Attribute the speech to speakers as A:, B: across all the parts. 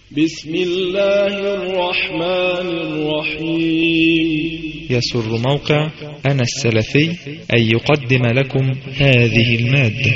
A: بسم الله الرحمن الرحيم.
B: يسر موقع أنا السلفي أن يقدم لكم هذه المادة.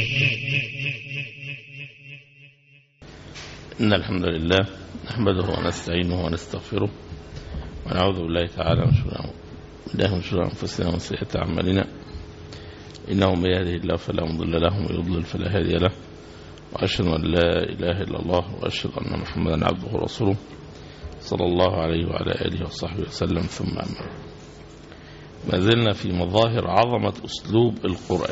C: إن الحمد لله نحمده ونستعينه ونستغفره ونعوذ بالله تعالى من شرور أنفسنا ومن سيئات أعمالنا، إنه من يهده الله فلا مضل له ومن يضلل فلا هادي له، وأشهد أن لا إله إلا الله وأشهد أن محمدا عبده ورسوله صلى الله عليه وعلى آله وصحبه وسلم. ثم أما ما زلنا في مظاهر عظمة أسلوب القرآن.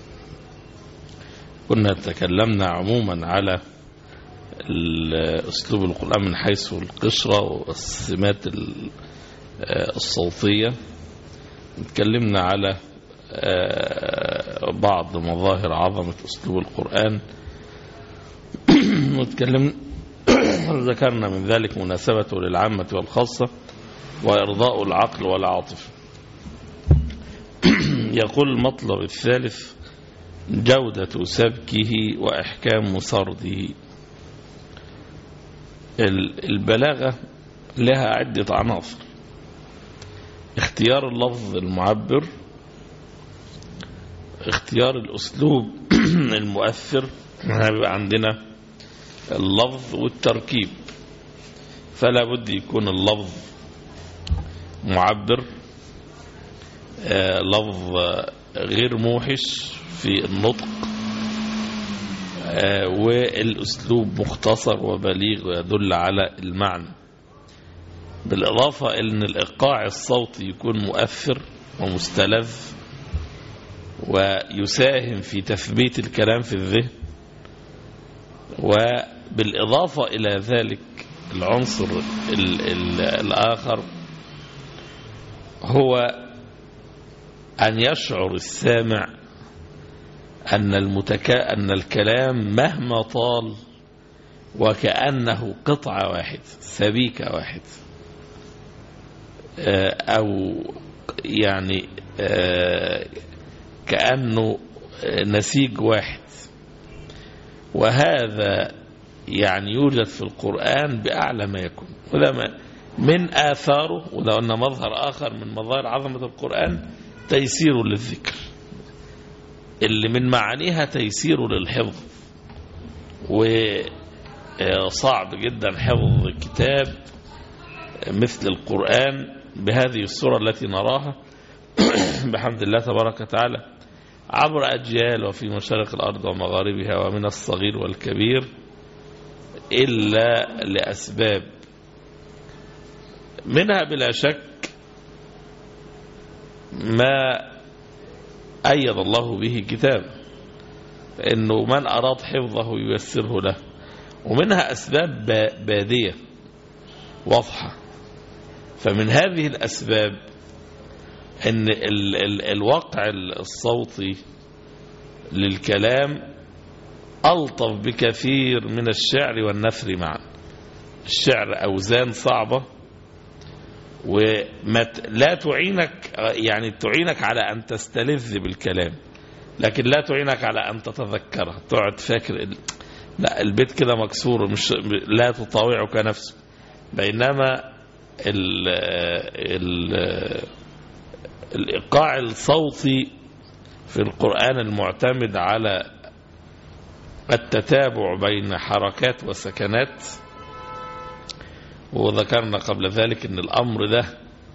C: كنا تكلمنا عموما على أسلوب القرآن من حيث القشرة والسمات الصوتية. تكلمنا على بعض مظاهر عظمة أسلوب القرآن، ذكرنا من ذلك مناسبته للعامة والخاصة وإرضاء العقل والعاطفة. يقول المطلب الثالث: جودة سبكه وإحكام سرده. البلاغة لها عدة عناصر: اختيار اللفظ المعبر، اختيار الأسلوب المؤثر، بيبقى عندنا اللفظ والتركيب، فلا بد يكون اللفظ معبر، لفظ غير موحش في النطق، والأسلوب مختصر وبليغ ويدل على المعنى، بالإضافة إن الإيقاع الصوتي يكون مؤثر ومستلذ ويساهم في تثبيت الكلام في الذهن. وبالإضافة إلى ذلك العنصر الآخر هو أن يشعر السامع أن الكلام مهما طال وكأنه قطعة واحد، سبيكة واحد، أو يعني كأنه نسيج واحد. وهذا يعني يوجد في القرآن بأعلى ما يكون، وده من آثاره. ولو أن مظهر آخر من مظاهر عظمة القرآن تيسير للذكر، اللي من معانيها تيسير للحفظ. وصعب جدا حفظ كتاب مثل القرآن بهذه الصورة التي نراها بحمد الله تبارك وتعالى عبر أجيال وفي مشارق الأرض ومغاربها ومن الصغير والكبير، إلا لأسباب منها بلا شك ما أيد الله به كتاب، إنه من أراد حفظه ييسره له. ومنها أسباب بادية واضحة. فمن هذه الأسباب أن الوقع الصوتي للكلام ألطف بكثير من الشعر والنثر معا. الشعر أوزان صعبة ولا تعينك، يعني تعينك على أن تستلذ بالكلام، لكن لا تعينك على أن تتذكره، تقعد فاكر لا البيت كده مكسور، مش لا تطاوعك نفسك. بينما الإيقاع الصوتي في القرآن المعتمد على التتابع بين حركات وسكنات، وذكرنا قبل ذلك ان الأمر ده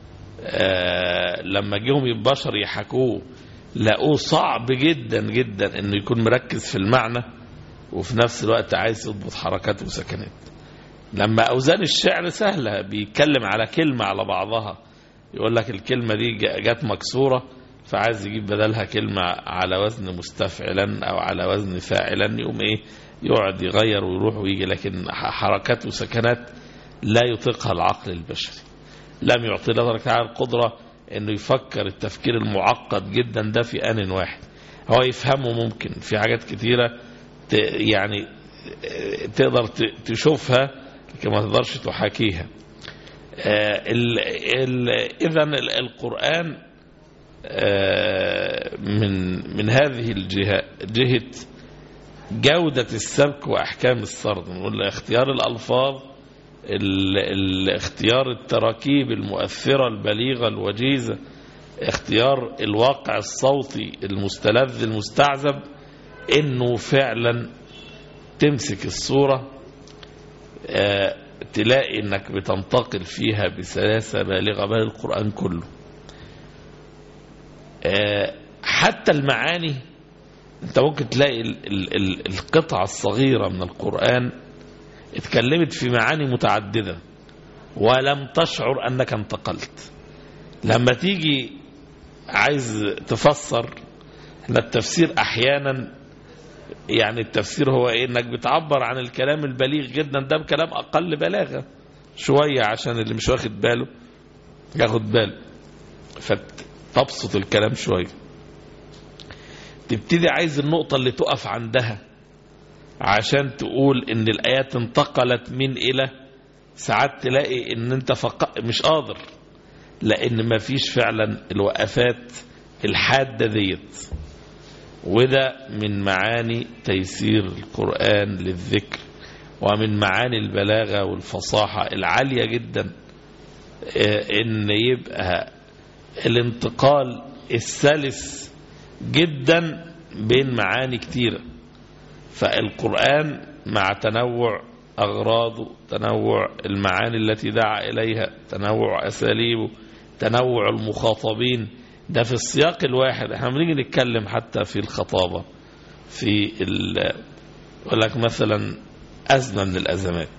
C: لما جيهم البشر يحكوه لقوه صعب جدا جدا انه يكون مركز في المعنى وفي نفس الوقت عايز يضبط حركات وسكنات. لما أوزان الشعر سهلة، بيتكلم على كلمة على بعضها، يقول لك الكلمة دي جات مكسورة فعايز يجيب بدلها كلمة على وزن مستفعلا أو على وزن فاعلا، يقوم يقعد يغير ويروح ويجي. لكن حركات وسكنات لا يطيقها العقل البشري. لم يعطي الله تعالى القدرة انه يفكر التفكير المعقد جدا ده في آن واحد. هو يفهمه ممكن في حاجات كتيرة يعني تقدر تشوفها لكن ما تقدرش تحاكيها. إذن القرآن من هذه جهة جودة السبك وأحكام السرد، نقول اختيار الألفاظ اختيار التراكيب المؤثرة البليغة الوجيزة، اختيار الواقع الصوتي المستلذ المستعذب، انه فعلا تمسك الصورة تلاقي انك بتنتقل فيها بسلاسة بالغة، بل القرآن كله. حتى المعاني انت ممكن تلاقي القطعة الصغيرة من القرآن اتكلمت في معاني متعددة ولم تشعر انك انتقلت. لما تيجي عايز تفسر، احنا التفسير احيانا يعني التفسير هو ايه؟ انك بتعبر عن الكلام البليغ جدا ده بكلام اقل بلاغة شوية عشان اللي مش واخد باله ياخد باله، فتبسط الكلام شوية. تبتدي عايز النقطة اللي تقف عندها عشان تقول ان الايات انتقلت من الى، ساعات تلاقي ان انت مش قادر، لان ما فيش فعلا الوقفات الحادة ديت. وده من معاني تيسير القرآن للذكر، ومن معاني البلاغة والفصاحة العالية جدا، ان يبقى الانتقال السلس جدا بين معاني كتيرة. فالقرآن مع تنوع أغراضه، تنوع المعاني التي دعا إليها، تنوع أساليبه، تنوع المخاطبين، ده في السياق الواحد. احنا بنيجي نتكلم حتى في الخطابة في يقول لك مثلا أزمة من الأزمات،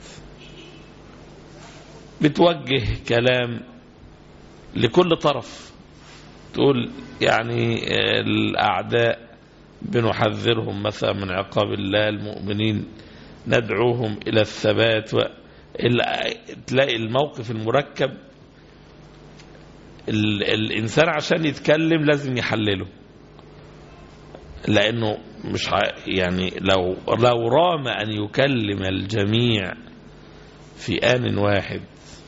C: بتوجه كلام لكل طرف، تقول يعني الأعداء بنحذرهم مثلا من عقاب الله، المؤمنين ندعوهم إلى الثبات. تلاقي الموقف المركب، الإنسان عشان يتكلم لازم يحلله، لأنه مش يعني لو رام أن يكلم الجميع في آن واحد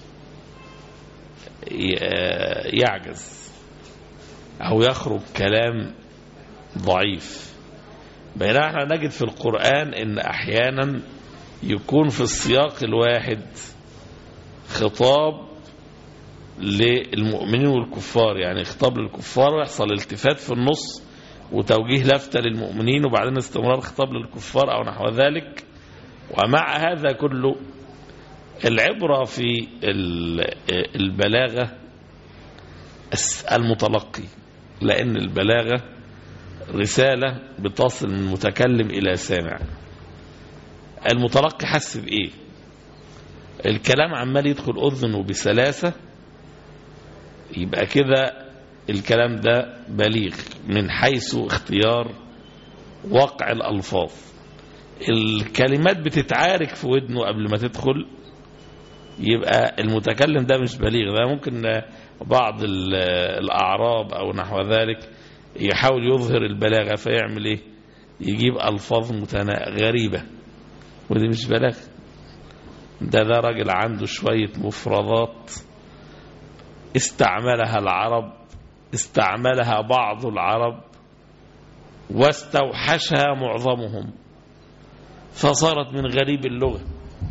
C: يعجز أو يخرج كلام ضعيف. بينما احنا نجد في القرآن ان احيانا يكون في السياق الواحد خطاب للمؤمنين والكفار، يعني خطاب للكفار ويحصل التفات في النص وتوجيه لفتة للمؤمنين وبعدين استمرار خطاب للكفار او نحو ذلك. ومع هذا كله العبرة في البلاغة المتلقي، لأن البلاغة رسالة بتصل من متكلم إلى سامع. المتلقي حس بإيه؟ الكلام عمال يدخل أذنه بسلاسة، يبقى كده الكلام ده بليغ من حيث اختيار وقع الألفاظ. الكلمات بتتعارك في ودنه قبل ما تدخل، يبقى المتكلم ده مش بليغ. ده ممكن بعض الأعراب أو نحو ذلك يحاول يظهر البلاغة فيعمل ايه؟ يجيب ألفاظ غريبة، ودي مش بلاغة. ده راجل عنده شوية مفردات استعملها العرب، استعملها بعض العرب واستوحشها معظمهم، فصارت من غريب اللغة.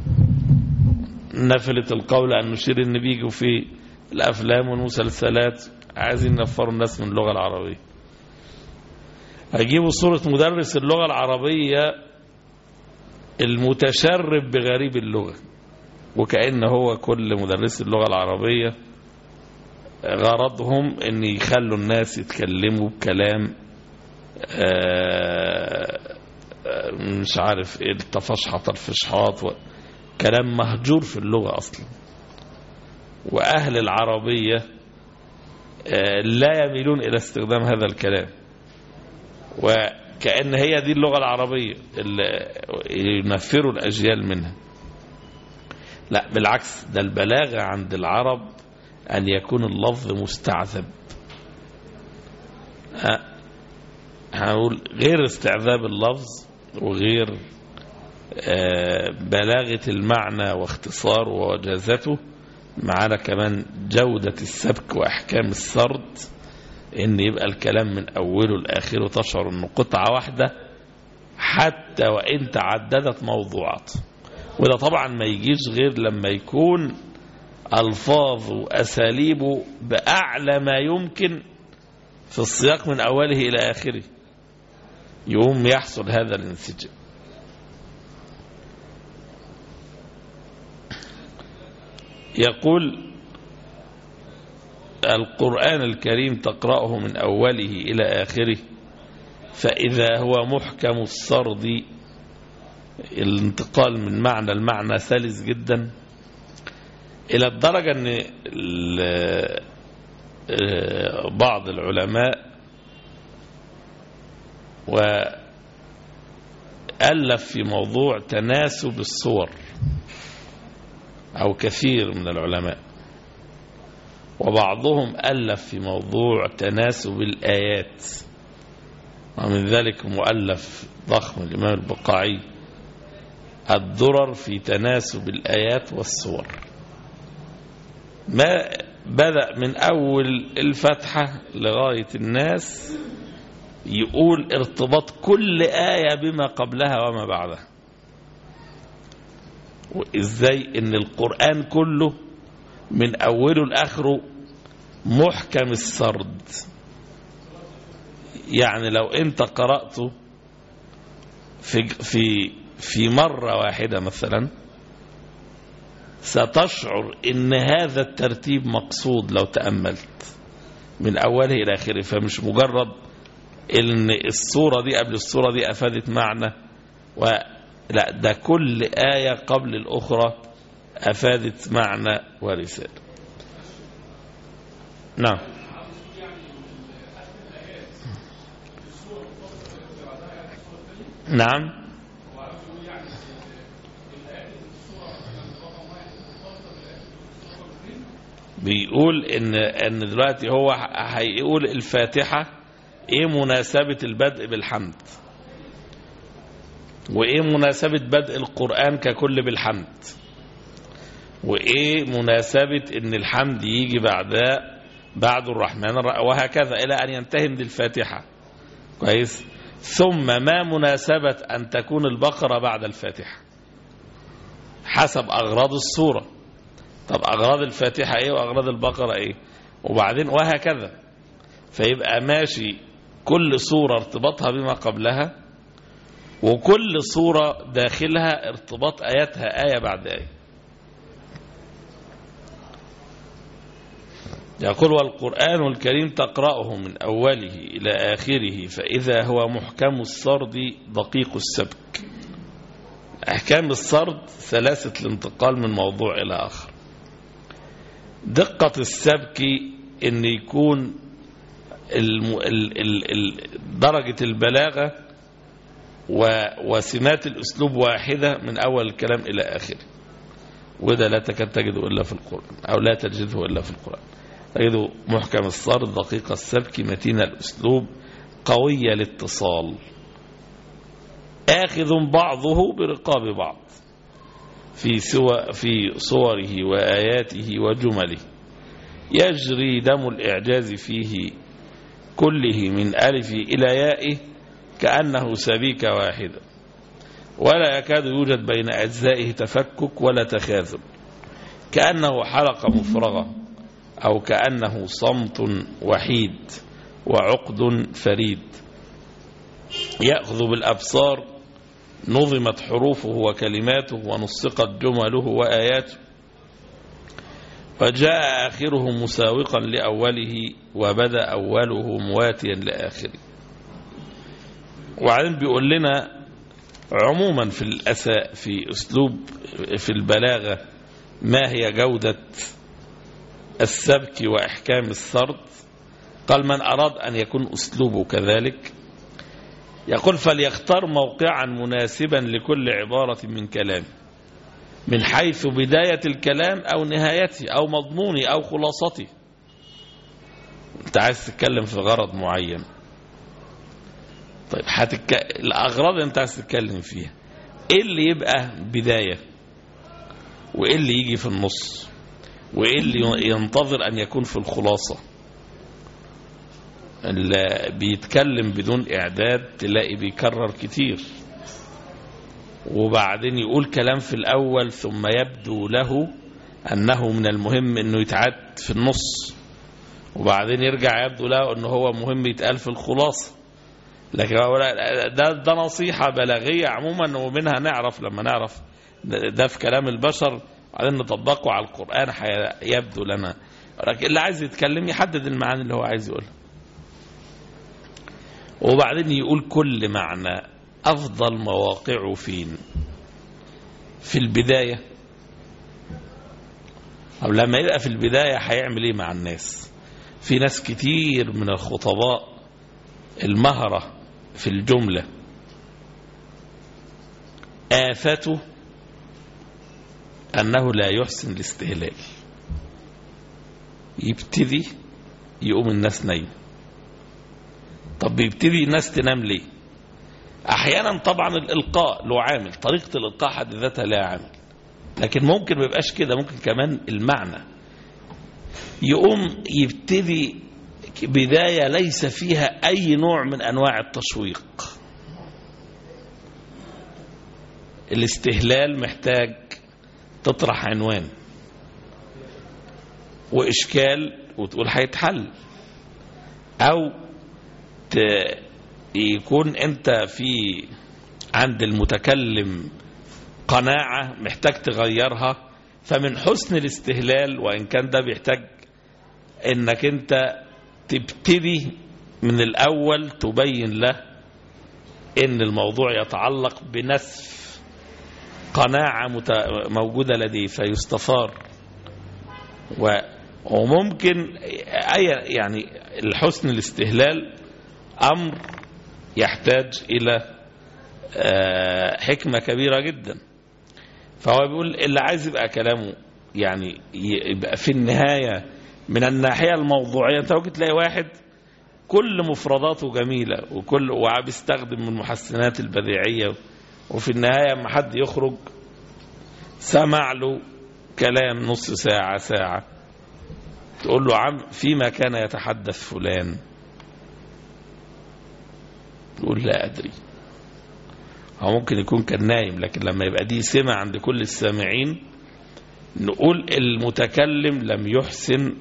C: نفلة القول أن نشير إن بيجوا في الأفلام والمسلسلات عايزين نفروا الناس من اللغة العربية. هيجيبوا صورة مدرس اللغة العربية المتشرب بغريب اللغة، وكأن هو كل مدرس اللغة العربية غرضهم ان يخلوا الناس يتكلموا بكلام مش عارف ايه، التفشحط الفشحاط، كلام مهجور في اللغة اصلا. واهل العربية لا يميلون الى استخدام هذا الكلام، وكأن هي دي اللغة العربية اللي ينفروا الأجيال منها. لا بالعكس، ده البلاغة عند العرب أن يكون اللفظ مستعذب. هنقول غير استعذاب اللفظ وغير بلاغة المعنى واختصار ووجازته، معنا كمان جودة السبك وأحكام السرد، ان يبقى الكلام من اوله لاخره تشعر انه قطعه واحده حتى وان تعددت موضوعات. وده طبعا ما يجيش غير لما يكون ألفاظ وأساليبه بأعلى ما يمكن في السياق من أوله إلى آخره، يوم يحصل هذا الانسجام. يقول القرآن الكريم تقرأه من أوله إلى آخره فإذا هو محكم السرد، الانتقال من معنى المعنى سلس جدا، إلى الدرجة أن بعض العلماء وألف في موضوع تناسب الصور، أو كثير من العلماء، وبعضهم ألف في موضوع تناسب الآيات، ومن ذلك مؤلف ضخم الإمام البقاعي الدرر في تناسب الآيات والصور. ما بدأ من أول الفتحة لغاية الناس يقول ارتباط كل آية بما قبلها وما بعدها، وإزاي إن القرآن كله من أوله لآخره محكم السرد. يعني لو أنت قرأته في مرة واحدة مثلا ستشعر إن هذا الترتيب مقصود لو تأملت من أوله إلى آخره، فمش مجرد إن الصورة دي قبل الصورة دي أفادت معنى، لا، ده كل آية قبل الأخرى أفادت معنى ورسالة. نعم. نعم. بيقول إن دلوقتي هو هيقول الفاتحة إيه مناسبة البدء بالحمد، وإيه مناسبة بدء القرآن ككل بالحمد، وإيه مناسبة إن الحمد يجي بعد الرحمن وهكذا إلى أن ينتهي من الفاتحة. كويس. ثم ما مناسبة أن تكون البقرة بعد الفاتحة حسب أغراض السورة. طب أغراض الفاتحة إيه وأغراض البقرة إيه، وبعدين وهكذا. فيبقى ماشي كل سورة ارتباطها بما قبلها، وكل سورة داخلها ارتباط آياتها آية بعد آية. يقول والقرآن الكريم تقرأه من أوله إلى آخره فإذا هو محكم السرد دقيق السبك. أحكام السرد سلاسة الانتقال من موضوع إلى آخر. دقة السبك إن يكون درجة البلاغة وسمات الأسلوب واحدة من أول الكلام إلى آخره، وده لا تكاد تجده إلا في القرآن، أو لا تجده إلا في القرآن. تجده محكم السرد دقيق السبك متين الأسلوب قوي الاتصال، آخذ بعضه برقاب بعض في صوره وآياته وجمله، يجري دم الإعجاز فيه كله من ألف إلى يائه كأنه سبيكة واحدة، ولا يكاد يوجد بين أجزائه تفكك ولا تخاذل، كأنه حلقة مفرغة، أو كأنه صمت وحيد وعقد فريد. يأخذ بالأبصار، نظمت حروفه وكلماته ونسقت جمله وآياته، وجاء آخره مساوقا لأوله وبدأ أوله مواتيا لآخره. وبعدين بيقول لنا عموما في أسلوب في البلاغة ما هي جودة السبك وإحكام السرد. قال من أراد أن يكون أسلوبه كذلك يقول فليختار موقعا مناسبا لكل عبارة من كلامه، من حيث بداية الكلام أو نهايته أو مضمونه أو خلاصته. أنت عايز تتكلم في غرض معين، طيب الأغراض اللي أنت عايز تتكلم فيها إيه اللي يبقى بداية، وإيه اللي يجي في النص، وإيه اللي ينتظر أن يكون في الخلاصة. اللي بيتكلم بدون إعداد تلاقي بيكرر كتير، وبعدين يقول كلام في الأول ثم يبدو له أنه من المهم أنه يتعاد في النص، وبعدين يرجع يبدو له أنه هو مهم يتقال في الخلاصة. لكن ده نصيحة بلاغية عموما، ومنها نعرف لما نعرف ده في كلام البشر بعدين نطبقه على القرآن يبدو لنا. اللي عايز يتكلم يحدد المعاني اللي هو عايز يقولها، وبعدين يقول كل معنى أفضل مواقعه فين؟ في البداية. أو لما يبقى في البداية هيعمل إيه مع الناس؟ في ناس كتير من الخطباء المهرة في الجملة آفته أنه لا يحسن الاستهلال. يبتدي يقوم الناس نايم. طب بيبتدي الناس تنام ليه؟ أحيانا طبعا الإلقاء له عامل، طريقة الإلقاء حد ذاتها لها عامل، لكن ممكن ما يبقاش كده، ممكن كمان المعنى. يقوم يبتدي بداية ليس فيها أي نوع من أنواع التشويق. الاستهلال محتاج تطرح عنوان وإشكال وتقول هيتحل، أو يكون أنت في عند المتكلم قناعة محتاج تغيرها. فمن حسن الاستهلال، وإن كان ده بيحتاج أنك أنت تبتدي من الأول تبين له أن الموضوع يتعلق بنسف قناعة موجودة لديه فيستفار. وممكن يعني الحسن الاستهلال أمر يحتاج إلى حكمة كبيرة جدا. فهو بيقول اللي عايز يبقى كلامه يعني يبقى في النهاية من الناحية الموضوعية. انت ممكن تلاقي واحد كل مفرداته جميلة وبيستخدم من المحسنات البديعية، وفي النهاية لما حد يخرج سمع له كلام نص ساعة ساعة، تقول له عم فيما كان يتحدث فلان، يقول لا أدري. هو ممكن يكون كان نايم، لكن لما يبقى دي سمع عند كل السامعين نقول المتكلم لم يحسن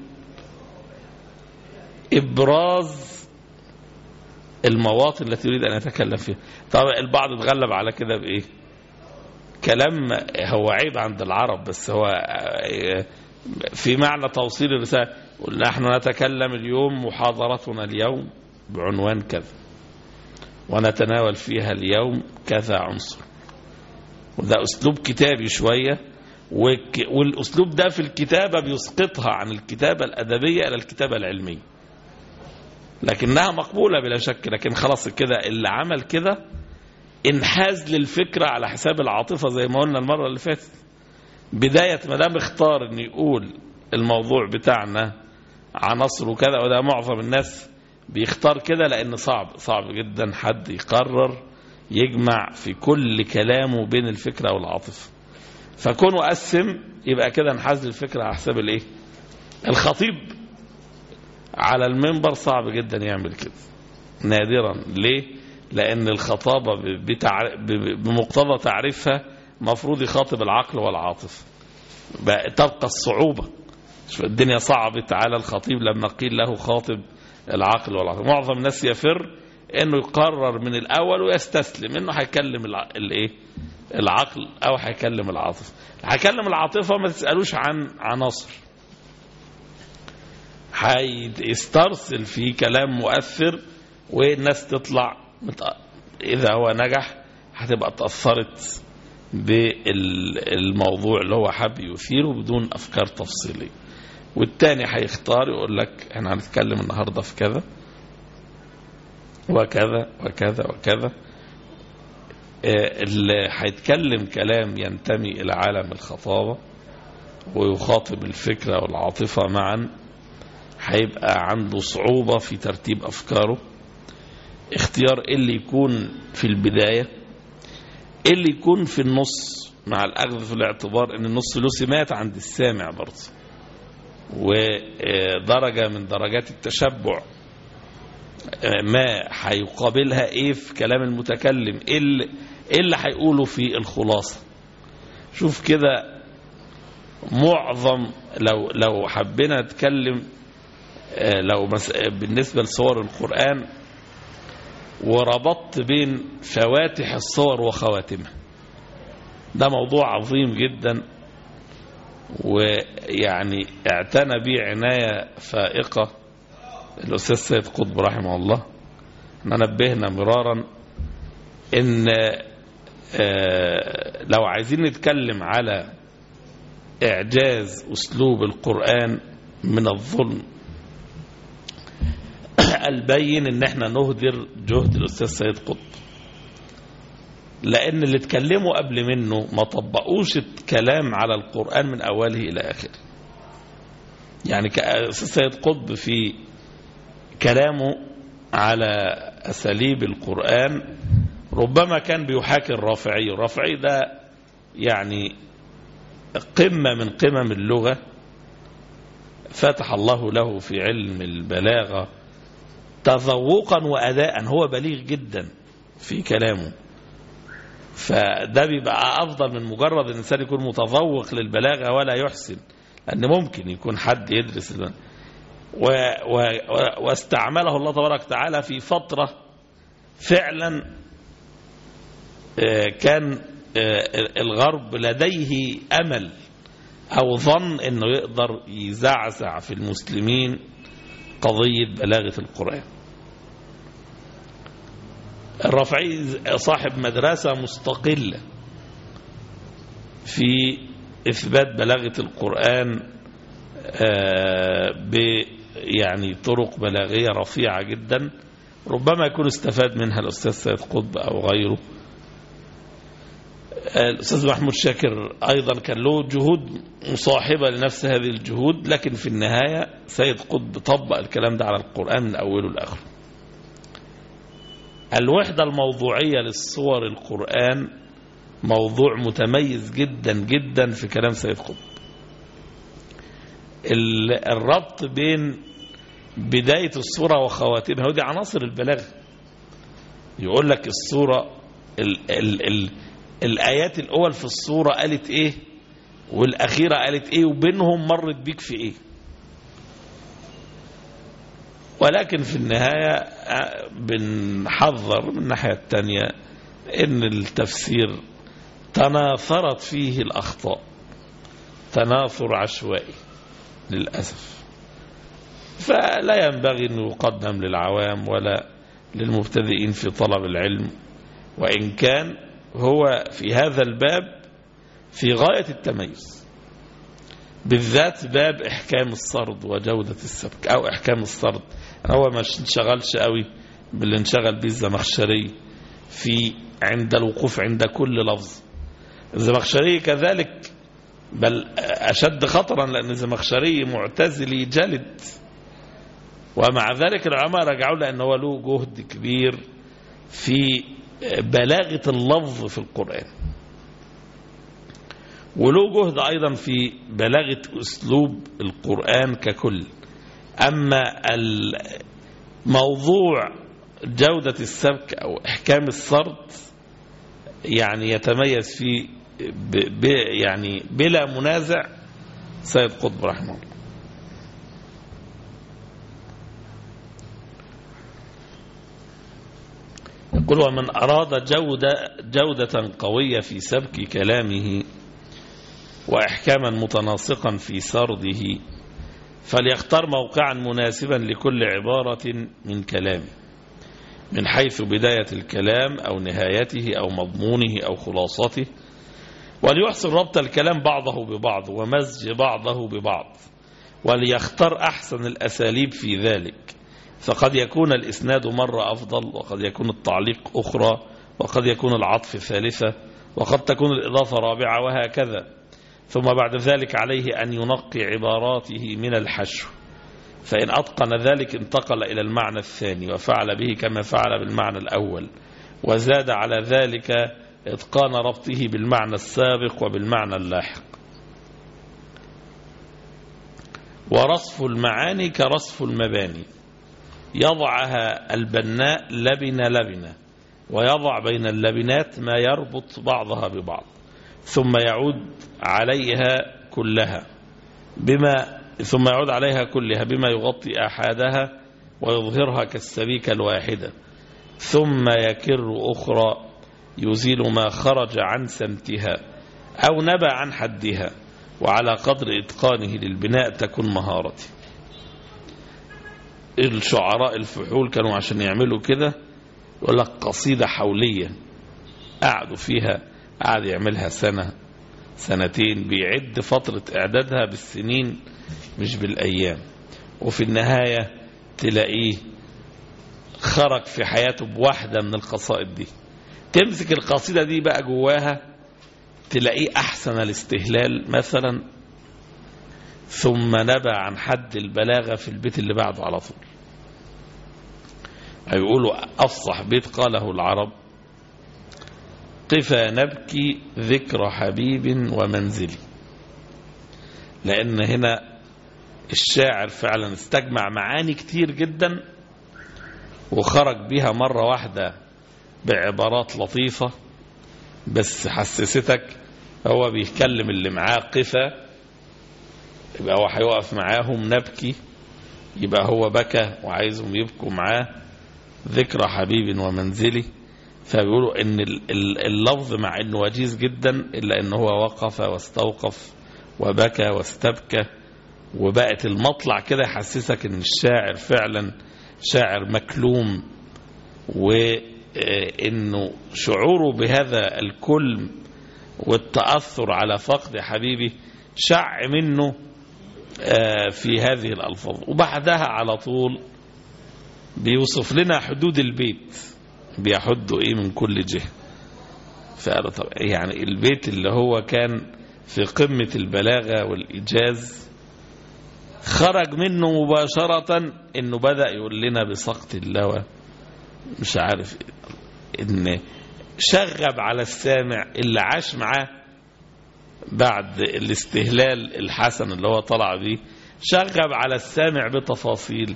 C: إبراز المواطن التي يريد أن يتكلم فيها. طبعا البعض اتغلب على كده بإيه؟ كلام هو عيب عند العرب، بس هو في معنى توصيل الرسالة. نحن نتكلم اليوم، محاضرتنا اليوم بعنوان كذا، ونتناول فيها اليوم كذا عنصر. وده أسلوب كتابي شوية، والأسلوب ده في الكتابة بيسقطها عن الكتابة الأدبية إلى الكتابة العلمية، لكنها مقبولة بلا شك. لكن خلاص كده اللي عمل كده انحاز للفكرة على حساب العاطفة زي ما قلنا المرة اللي فاتت. بداية ما دام اختار ان يقول الموضوع بتاعنا عناصر وكذا، وده معظم الناس بيختار كده، لأن صعب جدا حد يقرر يجمع في كل كلامه بين الفكرة والعاطفة. فكونه قسم يبقى كده انحاز للفكرة على حساب الايه؟ الخطيب على المنبر صعب جدا يعمل كده، نادرا. ليه؟ لأن الخطابة بمقتضى تعريفها مفروض يخاطب العقل والعاطفة، تبقى الصعوبة. الدنيا صعبت على الخطيب لما قيل له خاطب العقل والعاطفة. معظم الناس يفر انه يقرر من الاول ويستسلم انه هيكلم الايه؟ العقل او هيكلم العاطفة. هيكلم العاطفة ما تسألوش عن عناصر، هيسترسل في كلام مؤثر والناس تطلع إذا هو نجح هتبقى تأثرت بالموضوع اللي هو حب يثيره بدون أفكار تفصيلية. والتاني هيختار يقول لك احنا هنتكلم النهاردة في كذا وكذا وكذا وكذا. اللي هيتكلم كلام ينتمي إلى عالم الخطابة ويخاطب الفكرة والعاطفة معا هيبقى عنده صعوبة في ترتيب أفكاره. اختيار اللي يكون في البداية، اللي يكون في النص، مع الأخذ في الاعتبار أن النص له سمات عند السامع برضه، ودرجة من درجات التشبع ما هيقابلها ايه في كلام المتكلم، إيه اللي هيقوله في الخلاصة؟ شوف كده معظم لو حبينا نتكلم بالنسبة لصور القرآن وربطت بين فواتح الصور وخواتمها، ده موضوع عظيم جدا، ويعني اعتنى به عناية فائقة الأستاذ سيد قطب رحمه الله. نبهنا مرارا إن لو عايزين نتكلم على إعجاز أسلوب القرآن من الظلم البين إن احنا نهدر جهد الأستاذ سيد قطب، لأن اللي اتكلموا قبل منه ما طبقوش الكلام على القرآن من أوله إلى آخره. يعني الأستاذ سيد قطب في كلامه على أساليب القرآن ربما كان بيحاكي الرافعي. الرافعي ده يعني قمة من قمم اللغة، فتح الله له في علم البلاغة تذوقا وأداء، هو بليغ جدا في كلامه، فده بيبقى أفضل من مجرد أن الإنسان يكون متذوق للبلاغة ولا يحسن، لأن ممكن يكون حد يدرس البلاغة. واستعمله الله تبارك وتعالى في فترة فعلا كان الغرب لديه أمل أو ظن أنه يقدر يزعزع في المسلمين قضية بلاغة القرآن. الرافعي صاحب مدرسة مستقلة في إثبات بلاغة القرآن يعني طرق بلاغية رفيعة جدا، ربما يكون استفاد منها الأستاذ سيد قطب أو غيره. الأستاذ محمود شاكر أيضا كان له جهود مصاحبة لنفس هذه الجهود، لكن في النهاية سيد قطب طبق الكلام ده على القرآن من أوله لآخره. الوحدة الموضوعية للصور القرآن موضوع متميز جدا جدا في كلام سيد قطب. الربط بين بداية الصورة وخواتمها، ودي عناصر البلاغة. يقول لك الصورة الآيات الأول في الصورة قالت إيه والأخيرة قالت إيه وبينهم مرت بيك في إيه. ولكن في النهاية بنحذر من الناحية التانية إن التفسير تناثرت فيه الأخطاء تناثر عشوائي للأسف، فلا ينبغي أن يقدم للعوام ولا للمبتدئين في طلب العلم، وإن كان هو في هذا الباب في غاية التميز، بالذات باب إحكام السرد وجودة السبك أو إحكام السرد. هو ما انشغلش قوي باللي انشغل به الزمخشري في عند الوقوف عند كل لفظ. الزمخشري كذلك، بل أشد خطرا، لأن الزمخشري معتزلي جلد، ومع ذلك العلماء رجعوا لأنه هو له جهد كبير في بلاغة اللفظ في القرآن، وله جهد أيضا في بلاغة أسلوب القرآن ككل. أما الموضوع جودة السبك أو إحكام السرد يعني يتميز فيه يعني بلا منازع سيد قطب رحمه الله. يقول: ومن أراد جودة قوية في سبك كلامه وإحكاما متناسقا في سرده فليختار موقعا مناسبا لكل عبارة من كلامه، من حيث بداية الكلام أو نهايته أو مضمونه أو خلاصته، وليحسن ربط الكلام بعضه ببعض ومزج بعضه ببعض، وليختار أحسن الأساليب في ذلك، فقد يكون الإسناد مرة أفضل، وقد يكون التعليق أخرى، وقد يكون العطف ثالثة، وقد تكون الإضافة رابعة، وهكذا. ثم بعد ذلك عليه أن ينقي عباراته من الحشو، فإن أتقن ذلك انتقل إلى المعنى الثاني وفعل به كما فعل بالمعنى الأول، وزاد على ذلك إتقان ربطه بالمعنى السابق وبالمعنى اللاحق. ورصف المعاني كرصف المباني، يضعها البناء لبنة لبنة ويضع بين اللبنات ما يربط بعضها ببعض، ثم يعود عليها كلها بما يغطي أحدها ويظهرها كالسبيكة الواحدة، ثم يكر أخرى يزيل ما خرج عن سمتها أو نبى عن حدها، وعلى قدر إتقانه للبناء تكون مهارته. الشعراء الفحول كانوا عشان يعملوا كده يقول لك قصيدة حولية قعدوا فيها، قعد يعملها سنة سنتين، بيعد فترة إعدادها بالسنين مش بالأيام، وفي النهاية تلاقيه خرج في حياته بواحدة من القصائد دي. تمسك القصيدة دي بقى جواها تلاقيه أحسن الاستهلال مثلا، ثم نبى عن حد البلاغة في البيت اللي بعده على طول. هيقولوا أفصح بيت قاله العرب: قفا نبكي ذكر حبيب ومنزلي. لأن هنا الشاعر فعلا استجمع معاني كتير جدا وخرج بها مرة واحدة بعبارات لطيفة بس حسستك هو بيتكلم اللي معاه قفا، يبقى هو هيوقف معاهم. نبكي يبقى هو بكى وعايزهم يبكوا معاه. ذكرى حبيب ومنزلي، فبيقولوا ان اللفظ مع انه وجيز جدا الا انه هو وقف واستوقف وبكى واستبكى، وبقت المطلع كده يحسسك ان الشاعر فعلا شاعر مكلوم، وانه شعوره بهذا الكلم والتأثر على فقد حبيبه شع منه في هذه الألفاظ. وبعدها على طول بيوصف لنا حدود البيت، بيحدوا ايه من كل جهة. يعني البيت اللي هو كان في قمة البلاغة والإيجاز خرج منه مباشرة انه بدأ يقول لنا بسقط اللوى، مش عارف ان شغب على السامع اللي عاش معاه بعد الاستهلال الحسن اللي هو طلع بيه، شغب على السامع بتفاصيل.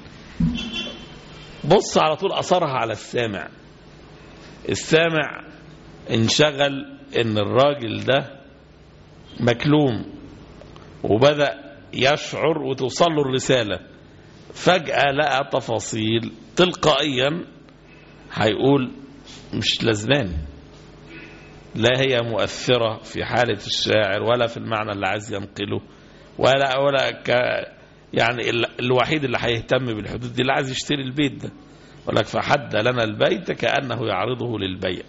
C: بص على طول أثرها على السامع. السامع انشغل ان الراجل ده مكلوم وبدأ يشعر وتوصل له الرسالة، فجأة لقى تفاصيل تلقائيا هيقول مش لازمان، لا هي مؤثرة في حالة الشاعر ولا في المعنى اللي عايز ينقله ولا يعني الوحيد اللي هيهتم بالحدود دي اللي عايز يشتري البيت ده، ولك فحد لنا البيت كأنه يعرضه للبيع.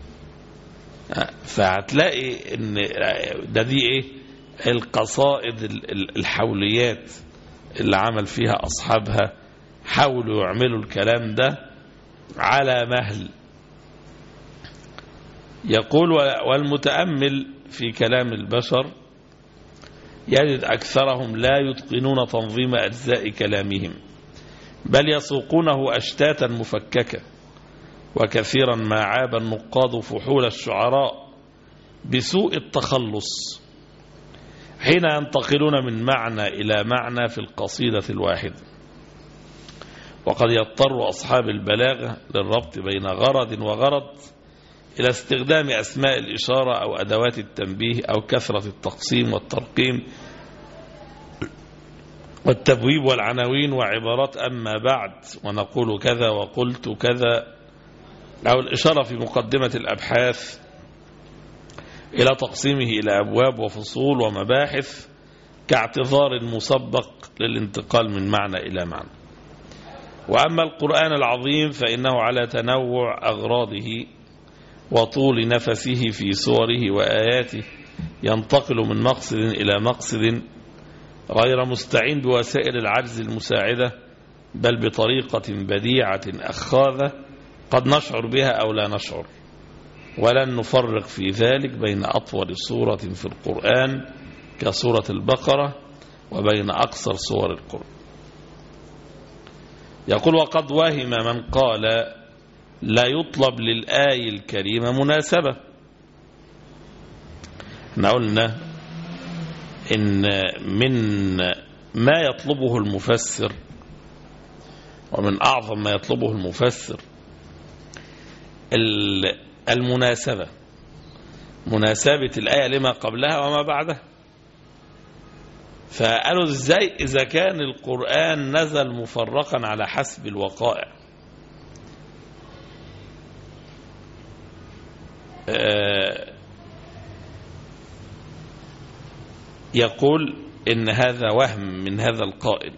C: فهتلاقي ان دي ايه القصائد الحوليات اللي عمل فيها أصحابها، حاولوا يعملوا الكلام ده على مهل. يقول: والمتأمل في كلام البشر يجد أكثرهم لا يتقنون تنظيم أجزاء كلامهم، بل يسوقونه أشتاتا مفككة. وكثيرا ما عاب النقاد فحول الشعراء بسوء التخلص حين ينتقلون من معنى إلى معنى في القصيدة الواحدة. وقد يضطر أصحاب البلاغة للربط بين غرض وغرض إلى استخدام أسماء الإشارة أو أدوات التنبيه أو كثرة التقسيم والترقيم والتبويب والعناوين وعبارات أما بعد ونقول كذا وقلت كذا، أو الإشارة في مقدمة الأبحاث إلى تقسيمه إلى أبواب وفصول ومباحث كاعتذار مسبق للانتقال من معنى إلى معنى. وأما القرآن العظيم فإنه على تنوع أغراضه وطول نفسه في سوره وآياته ينتقل من مقصد إلى مقصد غير مستعين بوسائل العجز المساعدة، بل بطريقة بديعة أخاذة قد نشعر بها أو لا نشعر، ولن نفرق في ذلك بين أطول سورة في القرآن كسورة البقرة وبين أقصر سور القرآن. يقول: وقد وهم من قال لا يطلب للآية الكريمة مناسبة. احنا قلنا إن من ما يطلبه المفسر ومن أعظم ما يطلبه المفسر المناسبة، مناسبة الآية لما قبلها وما بعدها. فقالوا ازاي إذا كان القرآن نزل مفرقا على حسب الوقائع؟ يقول إن هذا وهم من هذا القائل.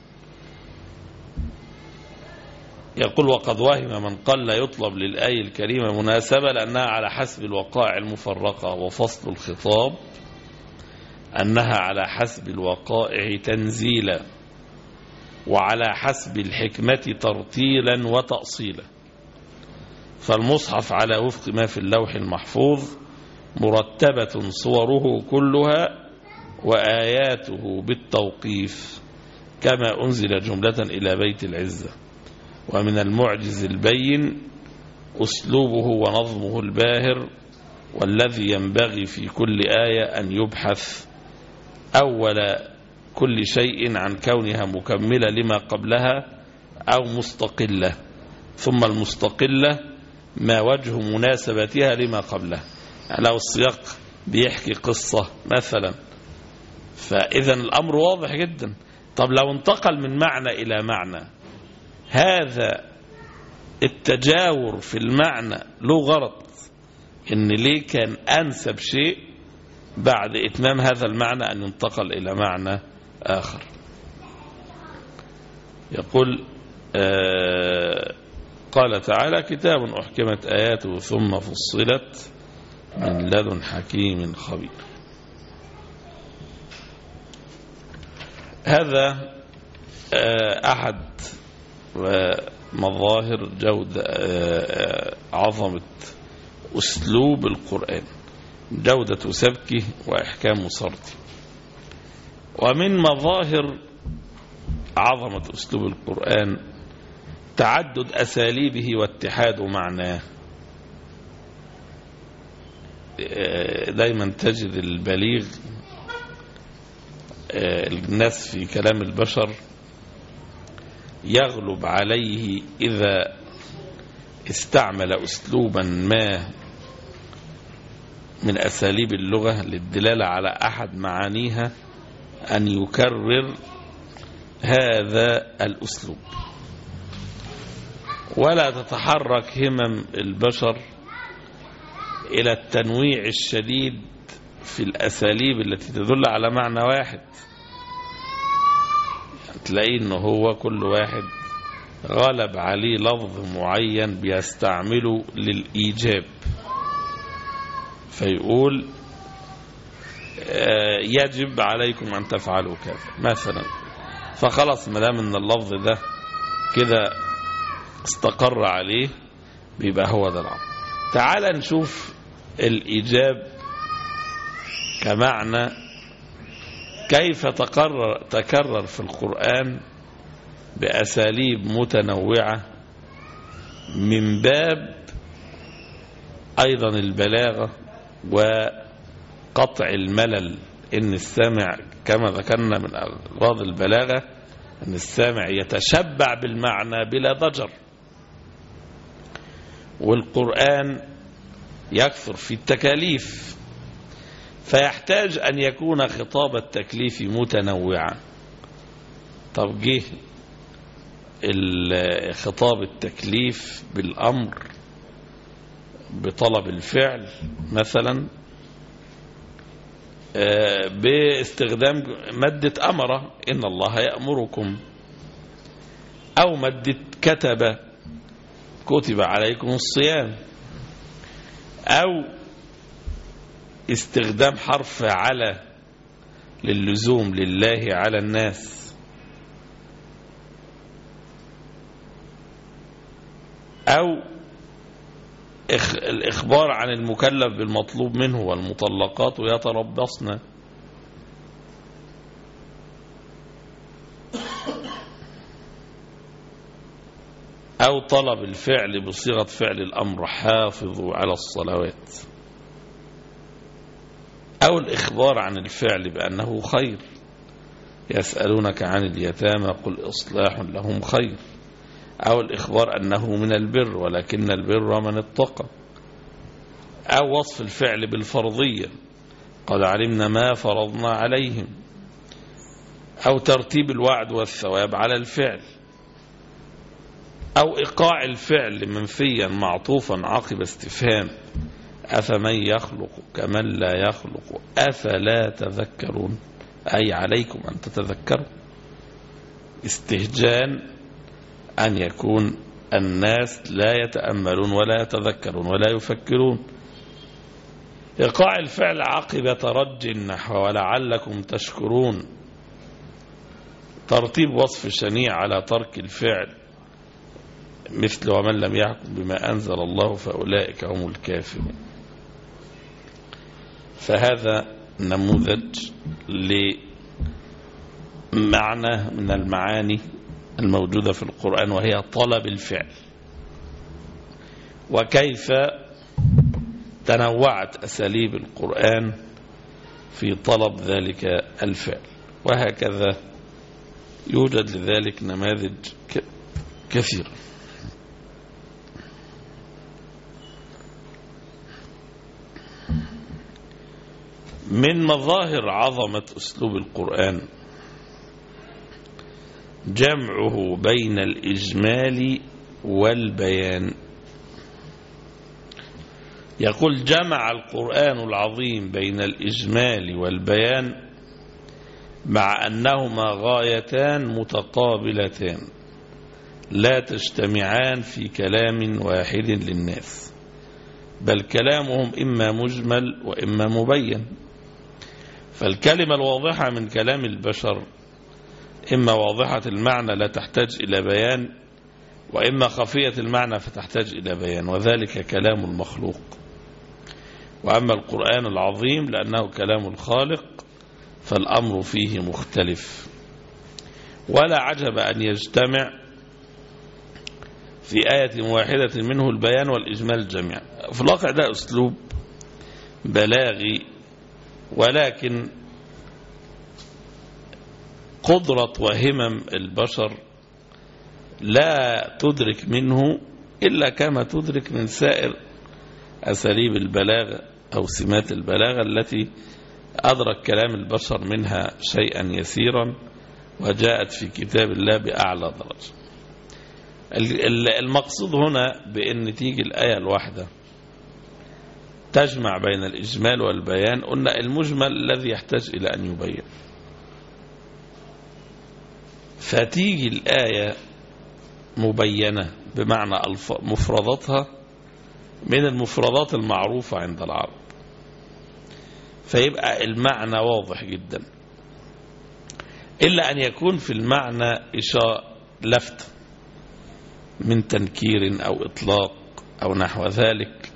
C: يقول وقد وهم من قال لا يطلب للآية الكريمة مناسبة لأنها على حسب الوقائع المفرقة، وفصل الخطاب أنها على حسب الوقائع تنزيلا، وعلى حسب الحكمة ترتيلا وتأصيلا. فالمصحف على وفق ما في اللوح المحفوظ مرتبة صوره كلها وآياته بالتوقيف، كما أنزل جملة إلى بيت العزة. ومن المعجز البين أسلوبه ونظمه الباهر، والذي ينبغي في كل آية أن يبحث أول كل شيء عن كونها مكملة لما قبلها أو مستقلة، ثم المستقلة ما وجه مناسبتها لما قبلها. يعني لو السياق بيحكي قصة مثلا، فإذا الأمر واضح جدا. طب لو انتقل من معنى إلى معنى، هذا التجاور في المعنى له غرض، إن ليه كان أنسب شيء بعد إتمام هذا المعنى أن ينتقل إلى معنى آخر. يقول قال تعالى كتاب أحكمت آياته ثم فصلت من لدن حكيم خبير. هذا أحد مظاهر جودة عظمة أسلوب القرآن، جودة سبكه وإحكام صرته. ومن مظاهر عظمة أسلوب القرآن تعدد أساليبه واتحاد معناه. دايما تجد البليغ الناس في كلام البشر يغلب عليه إذا استعمل أسلوبا ما من أساليب اللغة للدلالة على أحد معانيها أن يكرر هذا الأسلوب، ولا تتحرك همم البشر إلى التنويع الشديد في الأساليب التي تدل على معنى واحد. تلاقي إنه هو كل واحد غلب عليه لفظ معين بيستعمله للإيجاب، فيقول يجب عليكم أن تفعلوا كذا مثلا، فخلص مدام إن اللفظ ده كده استقر عليه بيبقى هو ده الأمر. تعال نشوف الإيجاب كمعنى كيف تكرر في القرآن بأساليب متنوعة من باب أيضا البلاغة وقطع الملل. إن السامع كما ذكرنا من أغراض البلاغة أن السامع يتشبع بالمعنى بلا ضجر، والقرآن يكثر في التكاليف، فيحتاج أن يكون خطاب التكليف متنوعا. طب جه خطاب التكليف بالأمر بطلب الفعل مثلا باستخدام مادة أمر إن الله يأمركم، أو مادة كتب عليكم الصيام، أو استخدام حرف على للزوم لله على الناس، أو الإخبار عن المكلف بالمطلوب منه والمطلقات يتربصن، أو طلب الفعل بصيغة فعل الأمر حافظوا على الصلوات، أو الإخبار عن الفعل بأنه خير يسألونك عن اليتامى قل إصلاح لهم خير، أو الإخبار أنه من البر ولكن البر من اتقى، أو وصف الفعل بالفرضية قد علمنا ما فرضنا عليهم، أو ترتيب الوعد والثواب على الفعل، أو إيقاع الفعل منفيا معطوفا عقب استفهام أفمن يخلق كمن لا يخلق أفلا تذكرون، أي عليكم أن تتذكروا. استهجان أن يكون الناس لا يتأملون ولا يتذكرون ولا يفكرون. إيقاع الفعل عقب ترجي النحو ولعلكم تشكرون. ترتيب وصف شنيع على ترك الفعل مثل ومن لم يحكم بما أنزل الله فأولئك هم الكافرون. فهذا نموذج لمعنى من المعاني الموجودة في القرآن، وهي طلب الفعل، وكيف تنوعت أساليب القرآن في طلب ذلك الفعل، وهكذا يوجد لذلك نماذج كثيرة. من مظاهر عظمة أسلوب القرآن جمعه بين الإجمال والبيان. يقول جمع القرآن العظيم بين الإجمال والبيان مع أنهما غايتان متقابلتان لا تجتمعان في كلام واحد للناس، بل كلامهم إما مجمل وإما مبين. فالكلمة الواضحة من كلام البشر إما واضحة المعنى لا تحتاج إلى بيان، وإما خفية المعنى فتحتاج إلى بيان، وذلك كلام المخلوق. وأما القرآن العظيم لأنه كلام الخالق فالأمر فيه مختلف، ولا عجب أن يجتمع في آية واحدة منه البيان والإجمال جميعا. في الواقع ده أسلوب بلاغي، ولكن قدرة وهمم البشر لا تدرك منه إلا كما تدرك من سائر أساليب البلاغة أو سمات البلاغة التي أدرك كلام البشر منها شيئا يسيرا وجاءت في كتاب الله بأعلى درجة. المقصود هنا بأن تيجي الآية الواحدة تجمع بين الإجمال والبيان. قلنا المجمل الذي يحتاج إلى أن يبين، فتيجي الآية مبينة بمعنى مفرداتها من المفردات المعروفة عند العرب، فيبقى المعنى واضح جدا، إلا أن يكون في المعنى إشارة لفت من تنكير أو إطلاق أو نحو ذلك،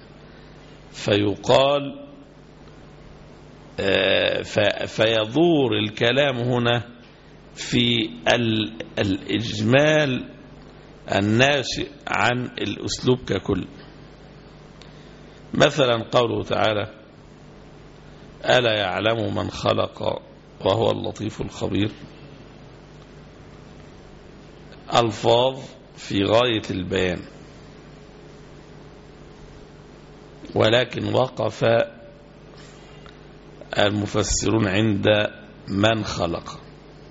C: فيقال فيدور الكلام هنا في الإجمال الناشئ عن الأسلوب ككل. مثلا قوله تعالى ألا يعلم من خلق وهو اللطيف الخبير، ألفاظ في غاية البيان، ولكن وقف المفسرون عند من خلق.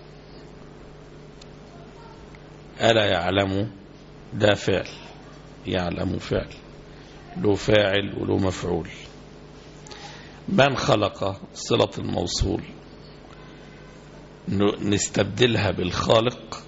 C: ألا يعلم ده فعل، يعلم فعل له فاعل وله مفعول. من خلق صلة الموصول نستبدلها بالخالق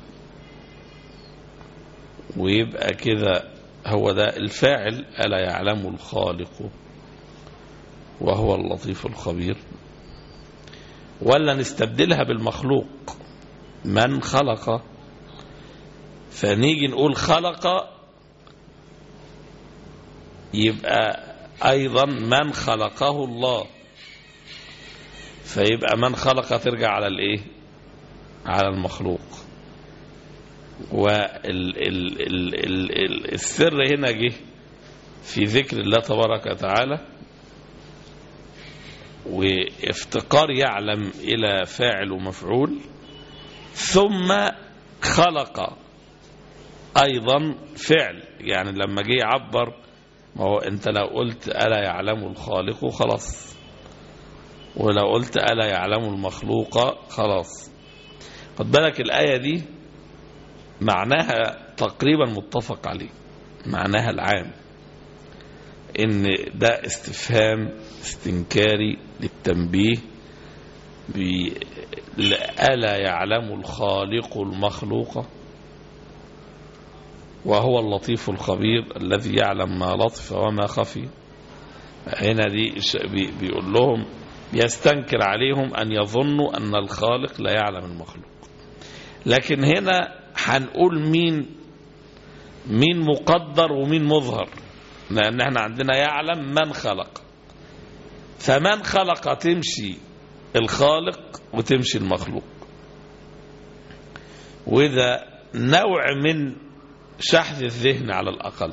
C: ويبقى كده هو ده الفاعل. ألا يعلم الخالق وهو اللطيف الخبير، ولا نستبدلها بالمخلوق من خلق، فنيجي نقول خلق يبقى أيضا من خلقه الله، فيبقى من خلق ترجع على الإيه؟ على المخلوق. والسر هنا جه في ذكر الله تبارك وتعالى وافتقار يعلم إلى فاعل ومفعول، ثم خلق أيضا فعل، يعني لما جه يعبر، ما هو أنت لو قلت ألا يعلم الخالق خلاص، ولو قلت ألا يعلم المخلوق خلاص. خد بالك الآية دي معناها تقريبا متفق عليه، معناها العام، إن ده استفهام استنكاري للتنبيه ألا يعلم الخالق المخلوق وهو اللطيف الخبير الذي يعلم ما لطف وما خفي. هنا دي بيقول لهم، بيستنكر عليهم أن يظنوا أن الخالق لا يعلم المخلوق. لكن هنا هنقول مين مقدر ومين مظهر، لأن احنا عندنا يعلم من خلق، فمن خلق تمشي الخالق وتمشي المخلوق. وإذا نوع من شحذ الذهن على الأقل،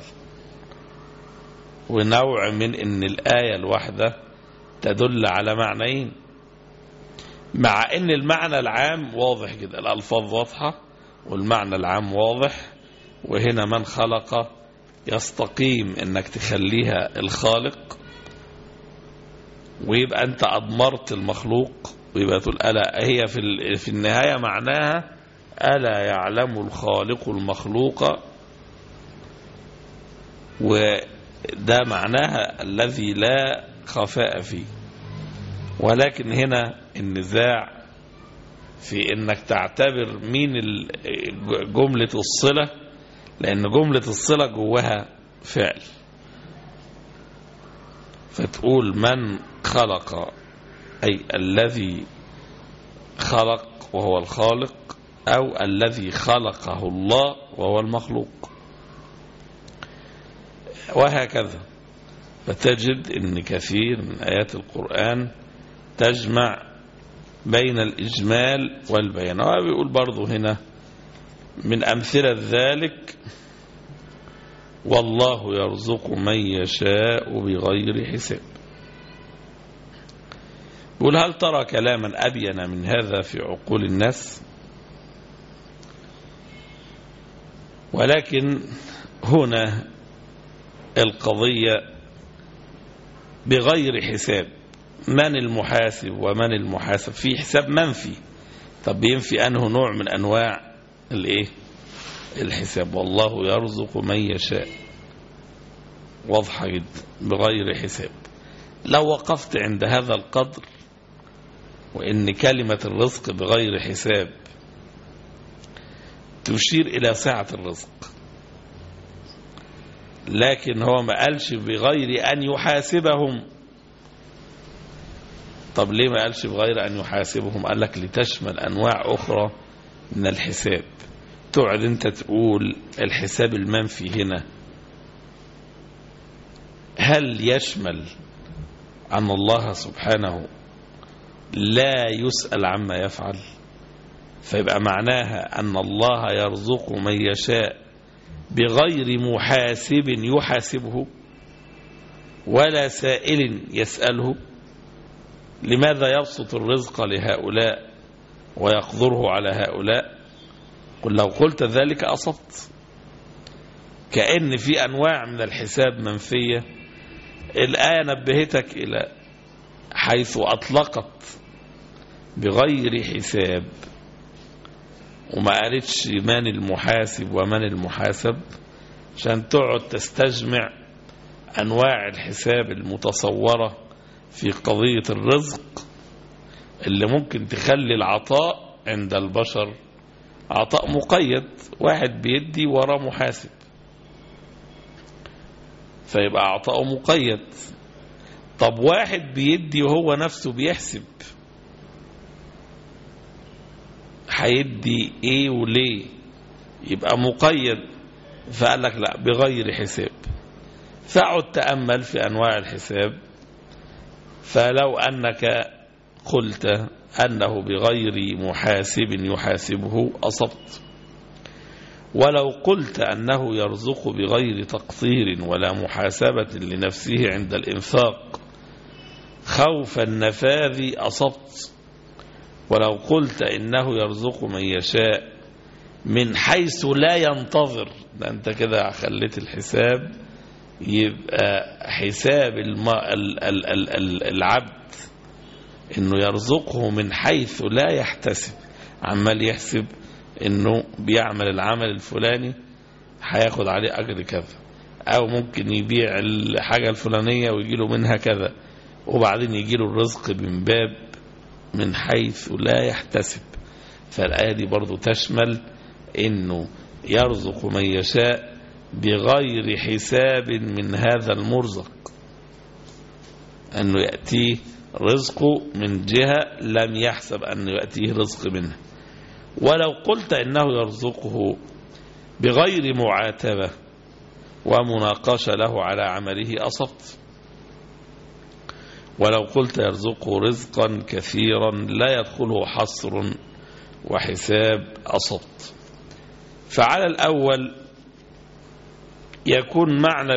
C: ونوع من أن الآية الواحدة تدل على معنيين، مع أن المعنى العام واضح جدا، الألفاظ واضحة والمعنى العام واضح. وهنا من خلق يستقيم أنك تخليها الخالق، ويبقى أنت أضمرت المخلوق، ويبقى تقول ألا، هي في النهاية معناها ألا يعلم الخالق المخلوق، وده معناها الذي لا خفاء فيه. ولكن هنا النزاع في انك تعتبر مين جملة الصلة، لان جملة الصلة جواها فعل، فتقول من خلق أي الذي خلق وهو الخالق، أو الذي خلقه الله وهو المخلوق، وهكذا. فتجد أن كثير من آيات القرآن تجمع بين الإجمال والبيان. وبيقول برضو هنا من أمثلة ذلك والله يرزق من يشاء بغير حساب. يقول هل ترى كلاما أبين من هذا في عقول الناس؟ ولكن هنا القضية بغير حساب، من المحاسب ومن المحاسب، في حساب منفي. طب ينفي أنه نوع من أنواع الحساب. والله يرزق من يشاء، واضحة جدا، بغير حساب. لو وقفت عند هذا القدر، وإن كلمة الرزق بغير حساب تشير إلى سعة الرزق، لكن هو ما قالش بغير أن يحاسبهم. طب ليه ما قالش بغير أن يحاسبهم؟ قال لك لتشمل أنواع أخرى من الحساب. تقعد أنت تقول الحساب المنفي هنا هل يشمل أن الله سبحانه لا يسأل عما يفعل؟ فيبقى معناها أن الله يرزق من يشاء بغير محاسب يحاسبه ولا سائل يسأله. لماذا يبسط الرزق لهؤلاء ويقدره على هؤلاء؟ قل لو قلت ذلك أصبت. كأن في أنواع من الحساب منفية. الآية نبهتك إلى حيث أطلقت بغير حساب وما قالتش من المحاسب ومن المحاسب، عشان تقعد تستجمع أنواع الحساب المتصورة في قضية الرزق اللي ممكن تخلي العطاء عند البشر عطاء مقيد، واحد بيدي وراه محاسب فيبقى عطاءه مقيد. طب واحد بيدي وهو نفسه بيحسب، هيدي ايه وليه؟ يبقى مقيد. فقال لك لا، بغير حساب. فاقعد تأمل في أنواع الحساب، فلو أنك قلت أنه بغير محاسب يحاسبه أصبت، ولو قلت أنه يرزق بغير تقصير ولا محاسبة لنفسه عند الإنفاق خوف النفاذ أصبت، ولو قلت إنه يرزق من يشاء من حيث لا ينتظر. ده أنت كده خليت الحساب يبقى حساب العبد إنه يرزقه من حيث لا يحتسب، عمال يحسب إنه بيعمل العمل الفلاني هياخد عليه أجر كذا، أو ممكن يبيع الحاجة الفلانية ويجيله منها كذا، وبعدين يجيله الرزق من باب من حيث لا يحتسب. فالآية دي برضو تشمل إنه يرزق من يشاء بغير حساب من هذا المرزق، أنه يأتيه رزقه من جهة لم يحسب أنه يأتيه رزق منه. ولو قلت إنه يرزقه بغير معاتبة ومناقشة له على عمله أصبت. ولو قلت يرزقه رزقا كثيرا لا يدخله حصر وحساب أصبت. فعلى الأول يكون معنى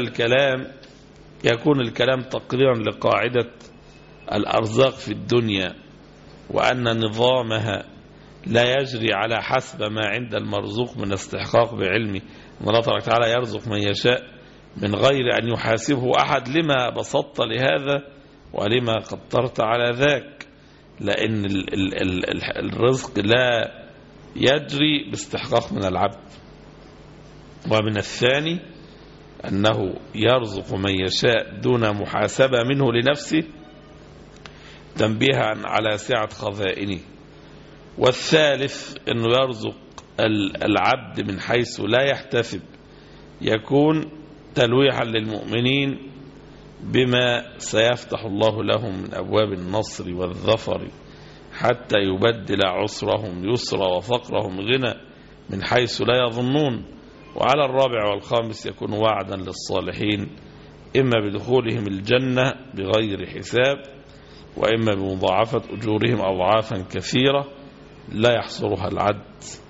C: الكلام تقريرا لقاعدة الأرزاق في الدنيا، وأن نظامها لا يجري على حسب ما عند المرزوق من استحقاق بعلمه أن الله تبارك وتعالى يرزق من يشاء من غير أن يحاسبه أحد. لما بسطت لهذا ولما قدرت على ذاك؟ لأن الرزق لا يجري باستحقاق من العبد. ومن الثاني أنه يرزق من يشاء دون محاسبة منه لنفسه تنبيها على سعة خزائنه. والثالث أنه يرزق العبد من حيث لا يحتسب، يكون تلويحا للمؤمنين بما سيفتح الله لهم من أبواب النصر والظفر حتى يبدل عسرهم يسرا وفقرهم غنى من حيث لا يظنون. وعلى الرابع والخامس يكون وعدا للصالحين إما بدخولهم الجنة بغير حساب، وإما بمضاعفة أجورهم أضعافا كثيرة لا يحصرها العد.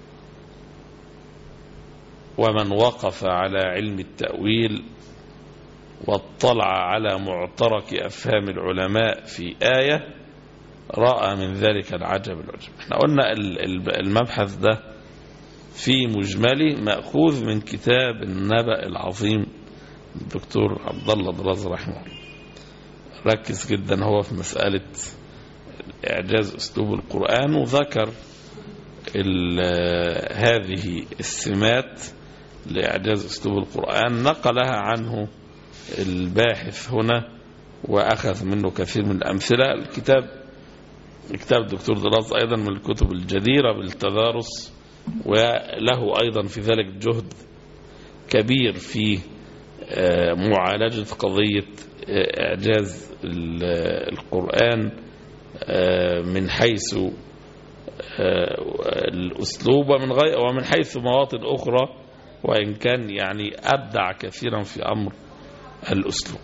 C: ومن وقف على علم التأويل واطلع على معترك أفهام العلماء في آية رأى من ذلك العجب العجب. احنا قلنا المبحث ده في مجمله مأخوذ من كتاب النبأ العظيم الدكتور عبد الله دراز رحمه الله. ركز جدا هو في مسألة إعجاز أسلوب القرآن، وذكر هذه السمات لإعجاز أسلوب القرآن، نقلها عنه الباحث هنا وأخذ منه كثير من الأمثلة. كتاب الدكتور دراز أيضا من الكتب الجديرة بالتدارس، وله أيضا في ذلك جهد كبير في معالجة قضية إعجاز القرآن من حيث الأسلوب ومن حيث مواطن أخرى، وإن كان يعني أبدع كثيرا في أمر الأسلوب.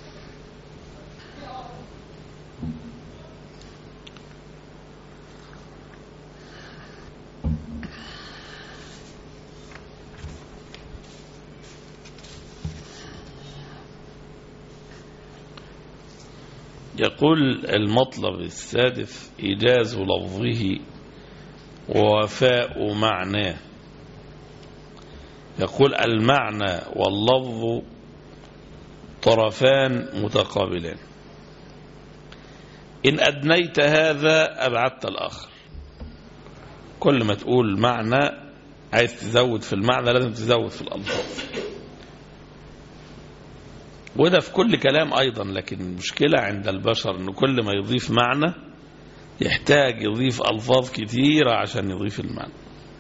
C: يقول المطلب السادس إيجاز لفظه ووفاء معناه. يقول المعنى واللفظ طرفان متقابلان، إن أدنيت هذا أبعدت الآخر. كل ما تقول معنى عايز تزود في المعنى لازم تزود في الألفاظ، وده في كل كلام أيضا. لكن المشكلة عند البشر أنه كل ما يضيف معنى يحتاج يضيف ألفاظ كثيرة عشان يضيف المعنى.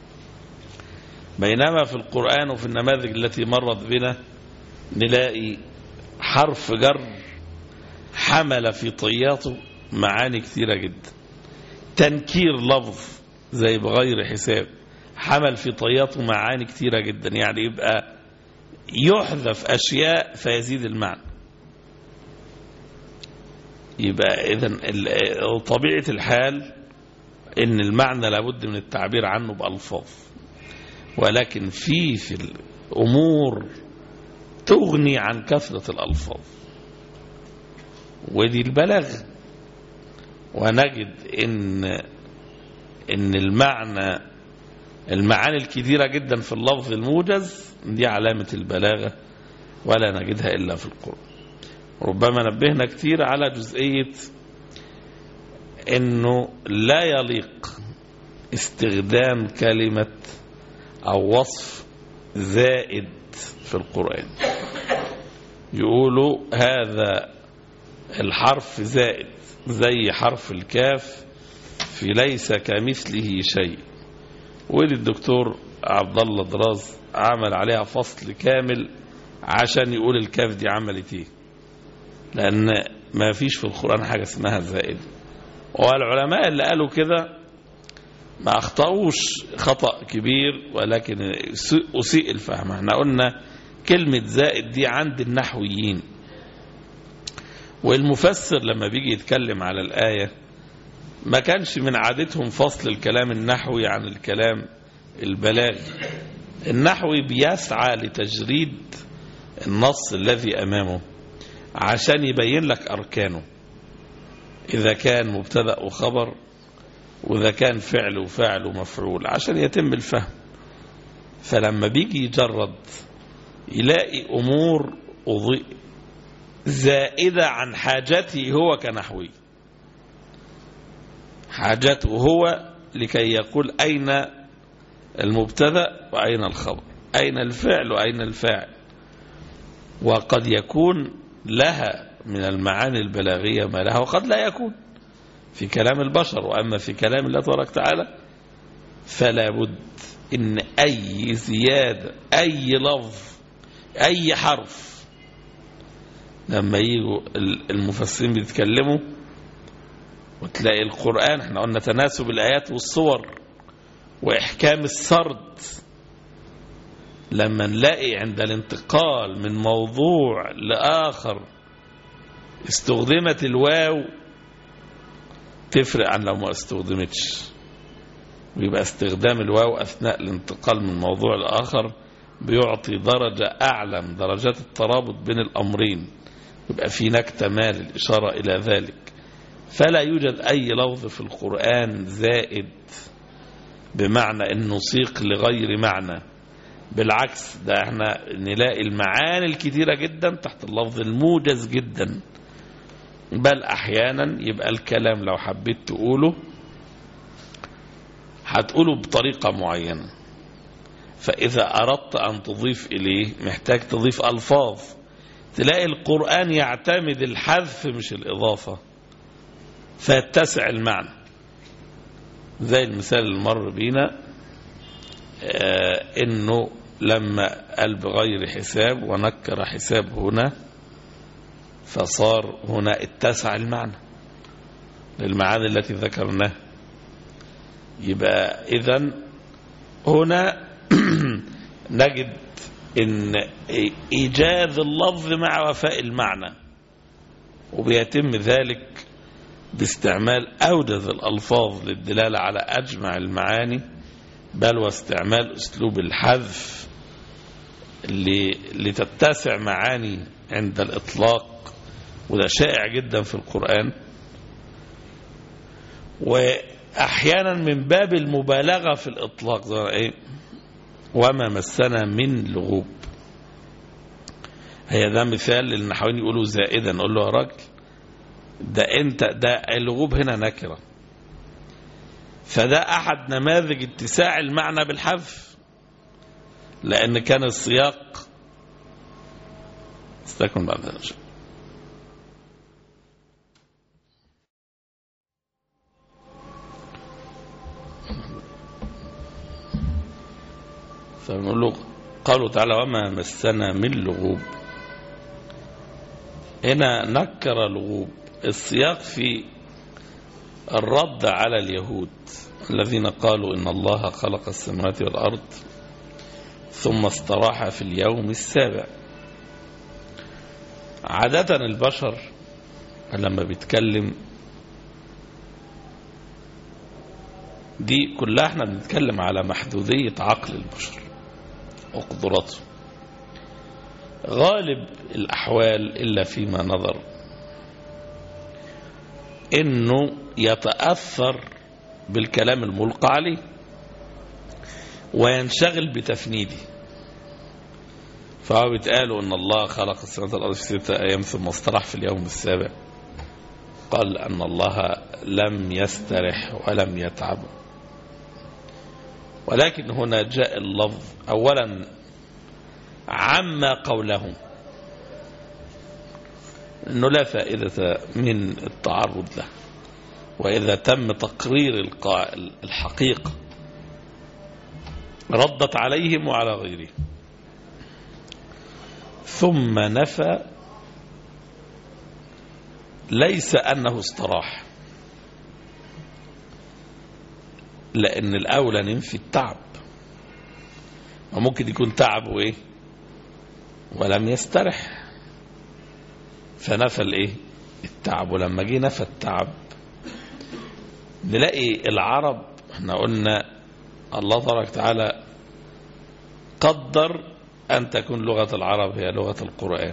C: بينما في القرآن وفي النماذج التي مرت بنا نلاقي حرف جر حمل في طياته معاني كثيرة جدا. تنكير لفظ زي بغير حساب حمل في طياته معاني كثيرة جدا، يعني يبقى يحذف أشياء فيزيد المعنى. يبقى إذن طبيعة الحال إن المعنى لابد من التعبير عنه بألفاظ، ولكن في الأمور تغني عن كثرة الألفاظ، ودي البلاغ. ونجد إن المعنى المعاني الكثيرة جدا في اللفظ الموجز دي علامة البلاغة، ولا نجدها إلا في القرآن. ربما نبهنا كتير على جزئية إنه لا يليق استخدام كلمة أو وصف زائد في القرآن. يقولوا هذا الحرف زائد زي حرف الكاف في ليس كمثله شيء، ودي الدكتور عبد الله دراز عمل عليها فصل كامل عشان يقول الكاف دي عملت ايه، لأن ما فيش في القرآن حاجة اسمها زائد. والعلماء اللي قالوا كده ما أخطأوش خطأ كبير، ولكن أسيء الفهم. احنا قلنا كلمة زائد دي عند النحويين، والمفسر لما بيجي يتكلم على الآية ما كانش من عادتهم فصل الكلام النحوي عن الكلام البلاغي. النحوي بيسعى لتجريد النص الذي أمامه عشان يبين لك أركانه، إذا كان مبتدأ وخبر، وإذا كان فعل وفاعل ومفعول، عشان يتم الفهم. فلما بيجي يجرد يلاقي أمور زائدة عن حاجته هو كنحوي، حاجته هو لكي يقول أين المبتدأ وأين الخبر، أين الفعل وأين الفاعل. وقد يكون لها من المعاني البلاغية ما لها، وقد لا يكون في كلام البشر. وأما في كلام الله تبارك وتعالى فلا بد إن أي زيادة، أي لفظ، أي حرف، لما يجوا المفسرين بيتكلموا وتلاقي القرآن، احنا قلنا تناسب الآيات والصور وإحكام السرد، لما نلاقي عند الانتقال من موضوع لآخر استخدمت الواو تفرق عن لو ما استخدمتش، ويبقى استخدام الواو أثناء الانتقال من موضوع لآخر بيعطي درجة أعلى من درجات الترابط بين الأمرين، يبقى في نكتة ما للإشارة إلى ذلك. فلا يوجد أي لفظ في القرآن زائد بمعنى أنه سيق لغير معنى، بالعكس ده احنا نلاقي المعاني الكثيرة جدا تحت اللفظ الموجز جدا. بل أحيانا يبقى الكلام لو حبيت تقوله هتقوله بطريقة معينة، فإذا أردت أن تضيف إليه محتاج تضيف ألفاظ. تلاقي القرآن يعتمد الحذف مش الإضافة فيتسع المعنى، زي المثال اللي مر بينا إنه لما قال بغير حساب ونكر حساب هنا، فصار هنا اتسع المعنى للمعاني التي ذكرناها. يبقى إذن هنا نجد إن إيجاز اللفظ مع وفاء المعنى، وبيتم ذلك باستعمال أوجز الألفاظ للدلالة على أجمع المعاني، بل واستعمال أسلوب الحذف لتتسع معاني عند الإطلاق، وده شائع جدا في القرآن. وأحيانا من باب المبالغة في الإطلاق، زي إيه وما مسنا من لغوب. هي ده مثال للنحويين يقولوا زائدا، نقول له يا راجل ده اللغوب هنا نكرة، فده أحد نماذج اتساع المعنى بالحذف، لأن كان السياق استكمل بعد ذلك. فنقول له قالوا تعالى وما مسنا من لغوب، هنا نكر لغوب. السياق في الرد على اليهود الذين قالوا إن الله خلق السماوات والأرض ثم استراح في اليوم السابع. عادة البشر لما بيتكلم دي كلها احنا بنتكلم على محدودية عقل البشر وقدراته. غالب الأحوال إلا فيما نظر إنه يتأثر بالكلام الملقى عليه، وينشغل بتفنيده. فهو بيتقالوا ان الله خلق السماوات والارض في 6 ايام ثم استراح في اليوم السابع. قال ان الله لم يسترح ولم يتعب. ولكن هنا جاء اللفظ اولا عما قولهم انه لا فائدة من التعرض له، واذا تم تقرير الحقيقة ردت عليهم وعلى غيرهم. ثم نفى ليس أنه استراح، لأن الأولى ننفي التعب، وممكن يكون تعب وإيه ولم يسترح، فنفى الإيه التعب. ولما جه نفى التعب نلاقي العرب، احنا قلنا الله تبارك وتعالى قدر أن تكون لغة العرب هي لغة القرآن،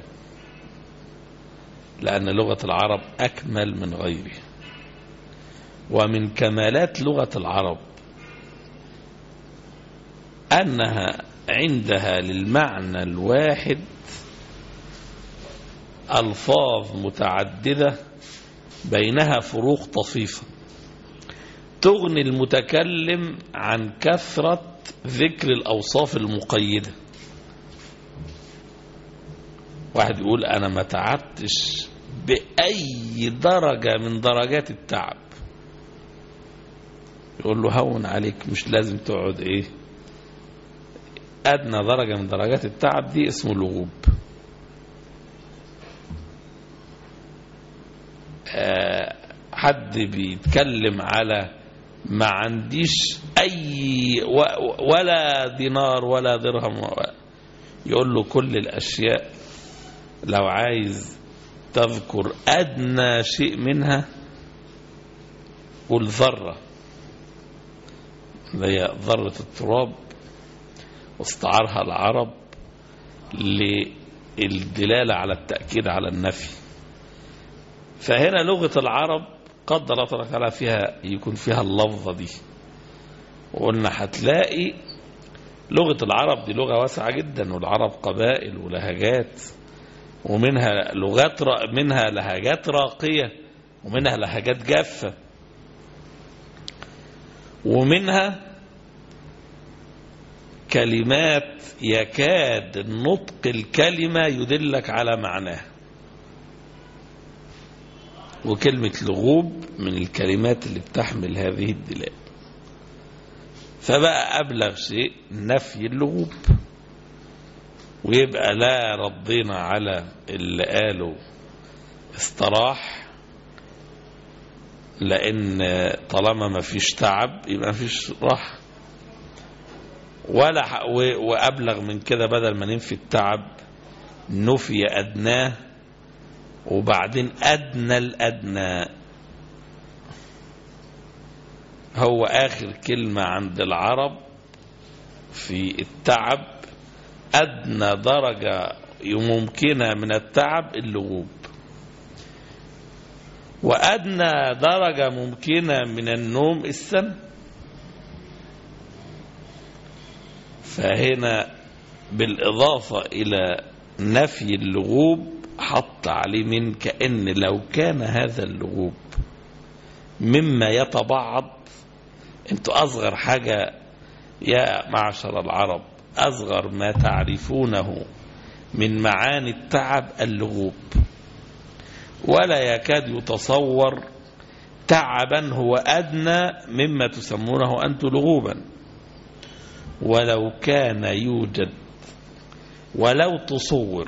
C: لأن لغة العرب أكمل من غيره. ومن كمالات لغة العرب أنها عندها للمعنى الواحد ألفاظ متعددة بينها فروق طفيفة تغني المتكلم عن كثرة ذكر الأوصاف المقيدة. واحد يقول أنا ما تعبتش بأي درجة من درجات التعب، يقول له هون عليك، مش لازم تقعد إيه أدنى درجة من درجات التعب دي اسمه لغوب. حد بيتكلم على ما عنديش أي ولا دينار ولا درهم، يقول له كل الأشياء لو عايز تذكر أدنى شيء منها قل ذرة، هي ذرة التراب، واستعارها العرب للدلالة على التأكيد على النفي. فهنا لغة العرب قدر الله تعالى فيها يكون فيها اللفظة دي. وقلنا هتلاقي لغة العرب دي لغة واسعة جدا، والعرب قبائل ولهجات، ومنها لغات منها لهجات راقية ومنها لهجات جافة، ومنها كلمات يكاد نطق الكلمة يدلك على معناها. وكلمة لغوب من الكلمات اللي بتحمل هذه الدلالة. فبقى أبلغ شيء نفي اللغوب، ويبقى لا ردينا على اللي قالوا استراح، لأن طالما ما فيش تعب يبقى ما فيش راحة. وأبلغ من كده، بدل ما ننفي التعب نفي أدناه، وبعدين أدنى الأدنى. هو آخر كلمة عند العرب في التعب، أدنى درجة ممكنة من التعب اللغوب، وأدنى درجة ممكنة من النوم السن. فهنا بالإضافة إلى نفي اللغوب حط عليه من كأن لو كان هذا اللغوب مما يتبعض. انتوا أصغر حاجة يا معشر العرب، أصغر ما تعرفونه من معاني التعب اللغوب، ولا يكاد يتصور تعبا هو أدنى مما تسمونه أنتم لغوبا. ولو كان يوجد، ولو تصور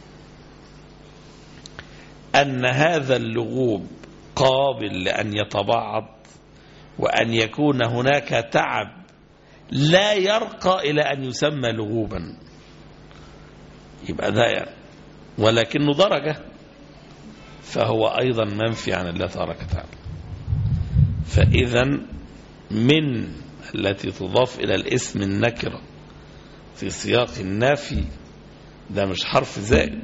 C: أن هذا اللغوب قابل لأن يتبعض، وأن يكون هناك تعب لا يرقى إلى أن يسمى لغوبا، يبقى ده يعني ولكنه درجة، فهو أيضا منفي عن الله تبارك وتعالى. فإذا من التي تضاف إلى الاسم النكرة في سياق النفي ده مش حرف زائد،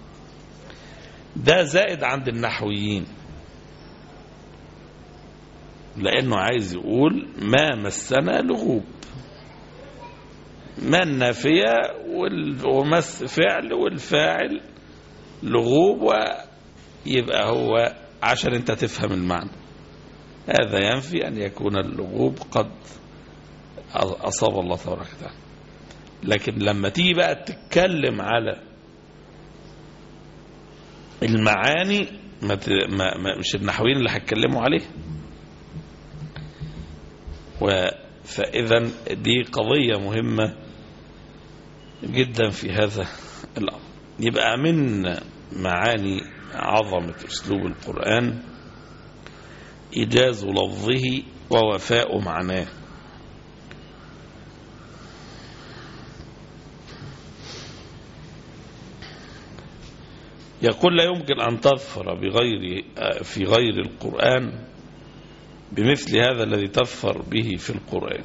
C: ده زائد عند النحويين، لأنه عايز يقول ما مسنا لغوب. ما النافية ومس فعل والفاعل لغوب، ويبقى هو عشان انت تفهم المعنى. هذا ينفي أن يكون اللغوب قد أصاب الله تبارك وتعالى. لكن لما تيجي بقى تتكلم على المعاني مش النحويين اللي هيتكلموا عليه. فإذا دي قضية مهمة جدا في هذا الأمر. يبقى من معاني عظمة أسلوب القرآن إيجاز لفظه ووفاء معناه. يقول لا يمكن أن تظفر في غير القرآن بمثل هذا الذي تظفر به في القرآن،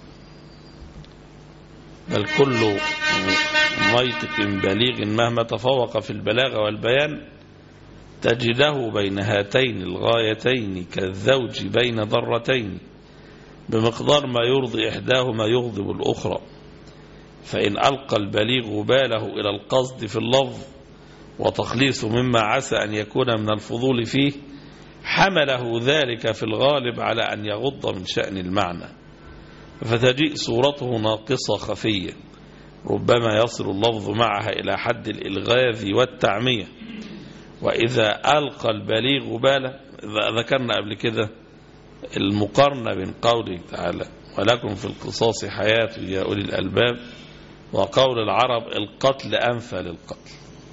C: بل كل منطق بليغ مهما تفوق في البلاغة والبيان تجده بين هاتين الغايتين كالزوج بين ضرتين، بمقدار ما يرضي إحداهما يغضب الأخرى. فإن ألقى البليغ باله إلى القصد في اللفظ وتخليص مما عسى أن يكون من الفضول فيه، حمله ذلك في الغالب على أن يغض من شأن المعنى، فتجيء صورته ناقصة خفية، ربما يصل اللفظ معها إلى حد الإلغاز والتعمية. وإذا ألقى البليغ باله، ذكرنا قبل كده المقارنة بين قوله تعالى ولكم في القصاص حياة يا أولي الألباب، وقول العرب القتل أنفى للقتل.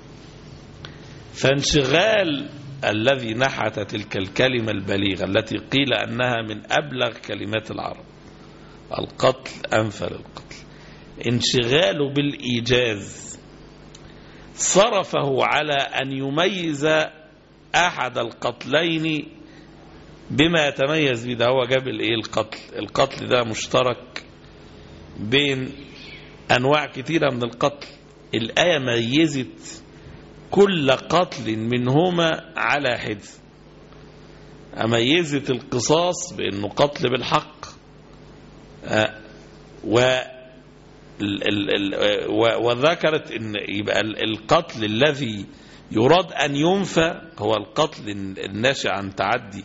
C: فانشغال الذي نحت تلك الكلمة البليغة التي قيل أنها من أبلغ كلمات العرب، القتل أنفى للقتل، انشغاله بالإيجاز صرفه على أن يميز أحد القتلين بما يتميز به. ده هو جاب القتل ده مشترك بين أنواع كثيرة من القتل. الآية ميزت كل قتل منهما على حد، أميزت القصاص بأنه قتل بالحق، وذكرت أن يبقى القتل الذي يراد أن ينفى هو القتل الناشئ عن تعدي،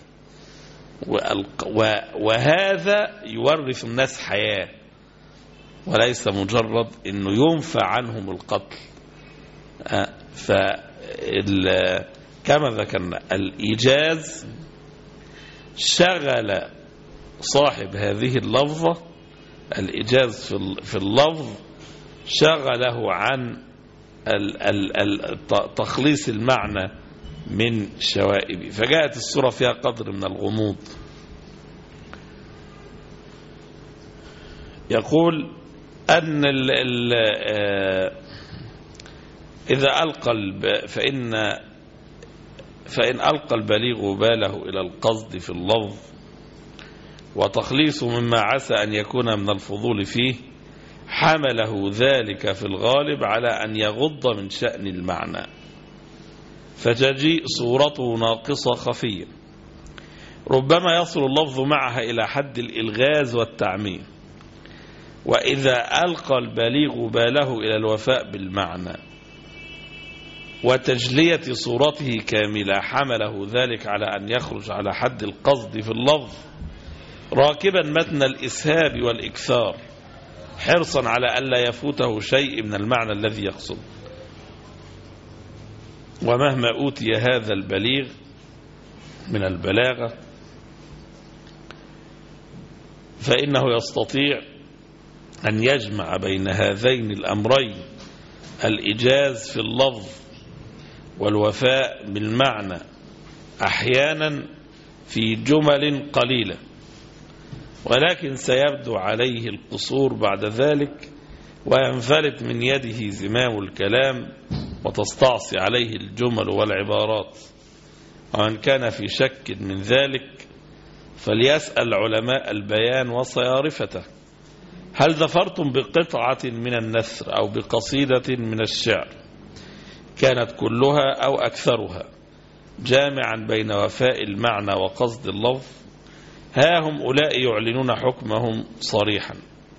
C: وهذا يورث الناس حياة، وليس مجرد أنه ينفى عنهم القتل. كما ذكرنا الإيجاز شغل صاحب هذه اللفظة، الإيجاز في اللفظ شغله عن تخليص المعنى من شوائبه، فجاءت السورة فيها قدر من الغموض. يقول أن إذا ألقى فإن ألقى البليغ باله إلى القصد في اللفظ وتخليص مما عسى أن يكون من الفضول فيه، حمله ذلك في الغالب على أن يغض من شأن المعنى، فتجيء صورته ناقصة خفية، ربما يصل اللفظ معها إلى حد الإلغاز والتعميم. وإذا ألقى البليغ باله إلى الوفاء بالمعنى وتجلية صورته كاملة، حمله ذلك على أن يخرج على حد القصد في اللفظ، راكبا متن الإسهاب والإكثار، حرصا على ألا يفوته شيء من المعنى الذي يقصد. ومهما أوتي هذا البليغ من البلاغة فإنه يستطيع أن يجمع بين هذين الأمرين، الإيجاز في اللفظ والوفاء بالمعنى، أحيانا في جمل قليلة، ولكن سيبدو عليه القصور بعد ذلك، وينفلت من يده زمام الكلام وتستعصي عليه الجمل والعبارات. ومن كان في شك من ذلك فليسأل علماء البيان وصيارفته، هل ظفرتم بقطعة من النثر أو بقصيدة من الشعر كانت كلها أو أكثرها جامعا بين وفاء المعنى وقصد اللفظ، ها هم أولئك يعلنون حكمهم صريحا،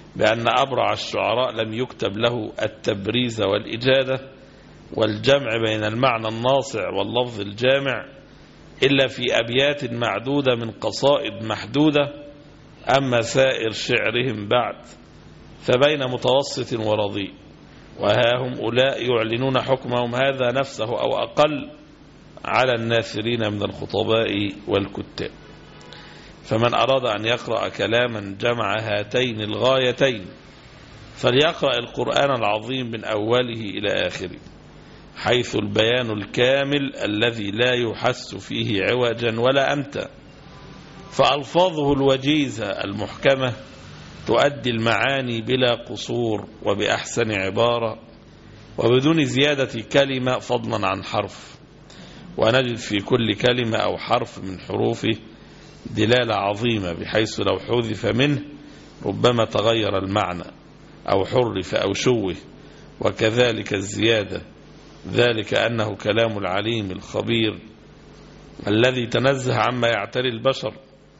C: بأن أبرع الشعراء لم يكتب له التبريز والإجادة والجمع بين المعنى الناصع واللفظ الجامع إلا في أبيات معدودة من قصائد محدودة. أما سائر شعرهم بعد فبين متوسط ورديء، وها هم أولاء يعلنون حكمهم هذا نفسه أو أقل على الناثرين من الخطباء والكتاب. فمن أراد أن يقرأ كلاما جمع هاتين الغايتين فليقرأ القرآن العظيم من أوله إلى آخره، حيث البيان الكامل الذي لا يحس فيه عوجا ولا أمتا، فألفاظه الوجيزة المحكمة تؤدي المعاني بلا قصور وبأحسن عبارة وبدون زيادة كلمة فضلا عن حرف، ونجد في كل كلمة أو حرف من حروفه دلالة عظيمة بحيث لو حذف منه ربما تغير المعنى أو حرف أو شوه. وكذلك الزيادة، ذلك أنه كلام العليم الخبير الذي تنزه عما يعتري البشر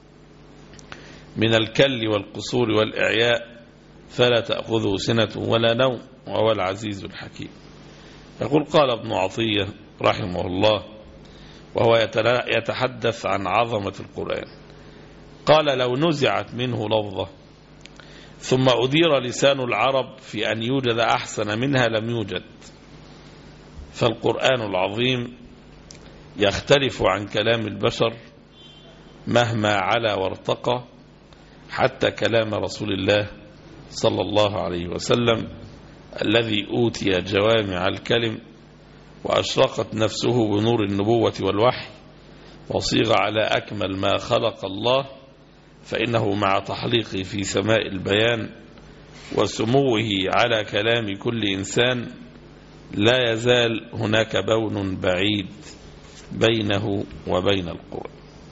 C: من الكل والقصور والإعياء، فلا تأخذه سنة ولا نوم، وهو العزيز الحكيم. يقول قال ابن عطية رحمه الله وهو يتحدث عن عظمة القرآن، قال لو نزعت منه لفظة ثم أدير لسان العرب في أن يوجد أحسن منها لم يوجد. فالقرآن العظيم يختلف عن كلام البشر مهما علا وارتقى، حتى كلام رسول الله صلى الله عليه وسلم الذي أوتي جوامع الكلم وأشرقت نفسه بنور النبوة والوحي وصيغ على أكمل ما خلق الله، فإنه مع تحليقه في سماء البيان وسموه على كلام كل إنسان لا يزال هناك بون بعيد بينه وبين القرآن.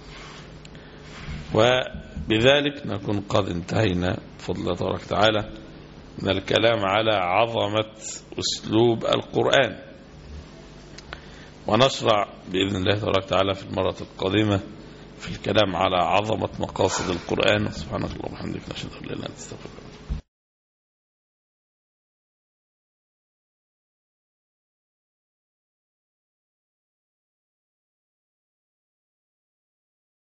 C: وبذلك نكون قد انتهينا بفضل الله تبارك وتعالى من الكلام على عظمة أسلوب القرآن، ونشرع بإذن الله تبارك وتعالى في المرة القادمة في الكلام على عظمة مقاصد القرآن. سبحانك اللهم وبحمدك، نشهد أن لا إله إلا أنت، نستغفرك.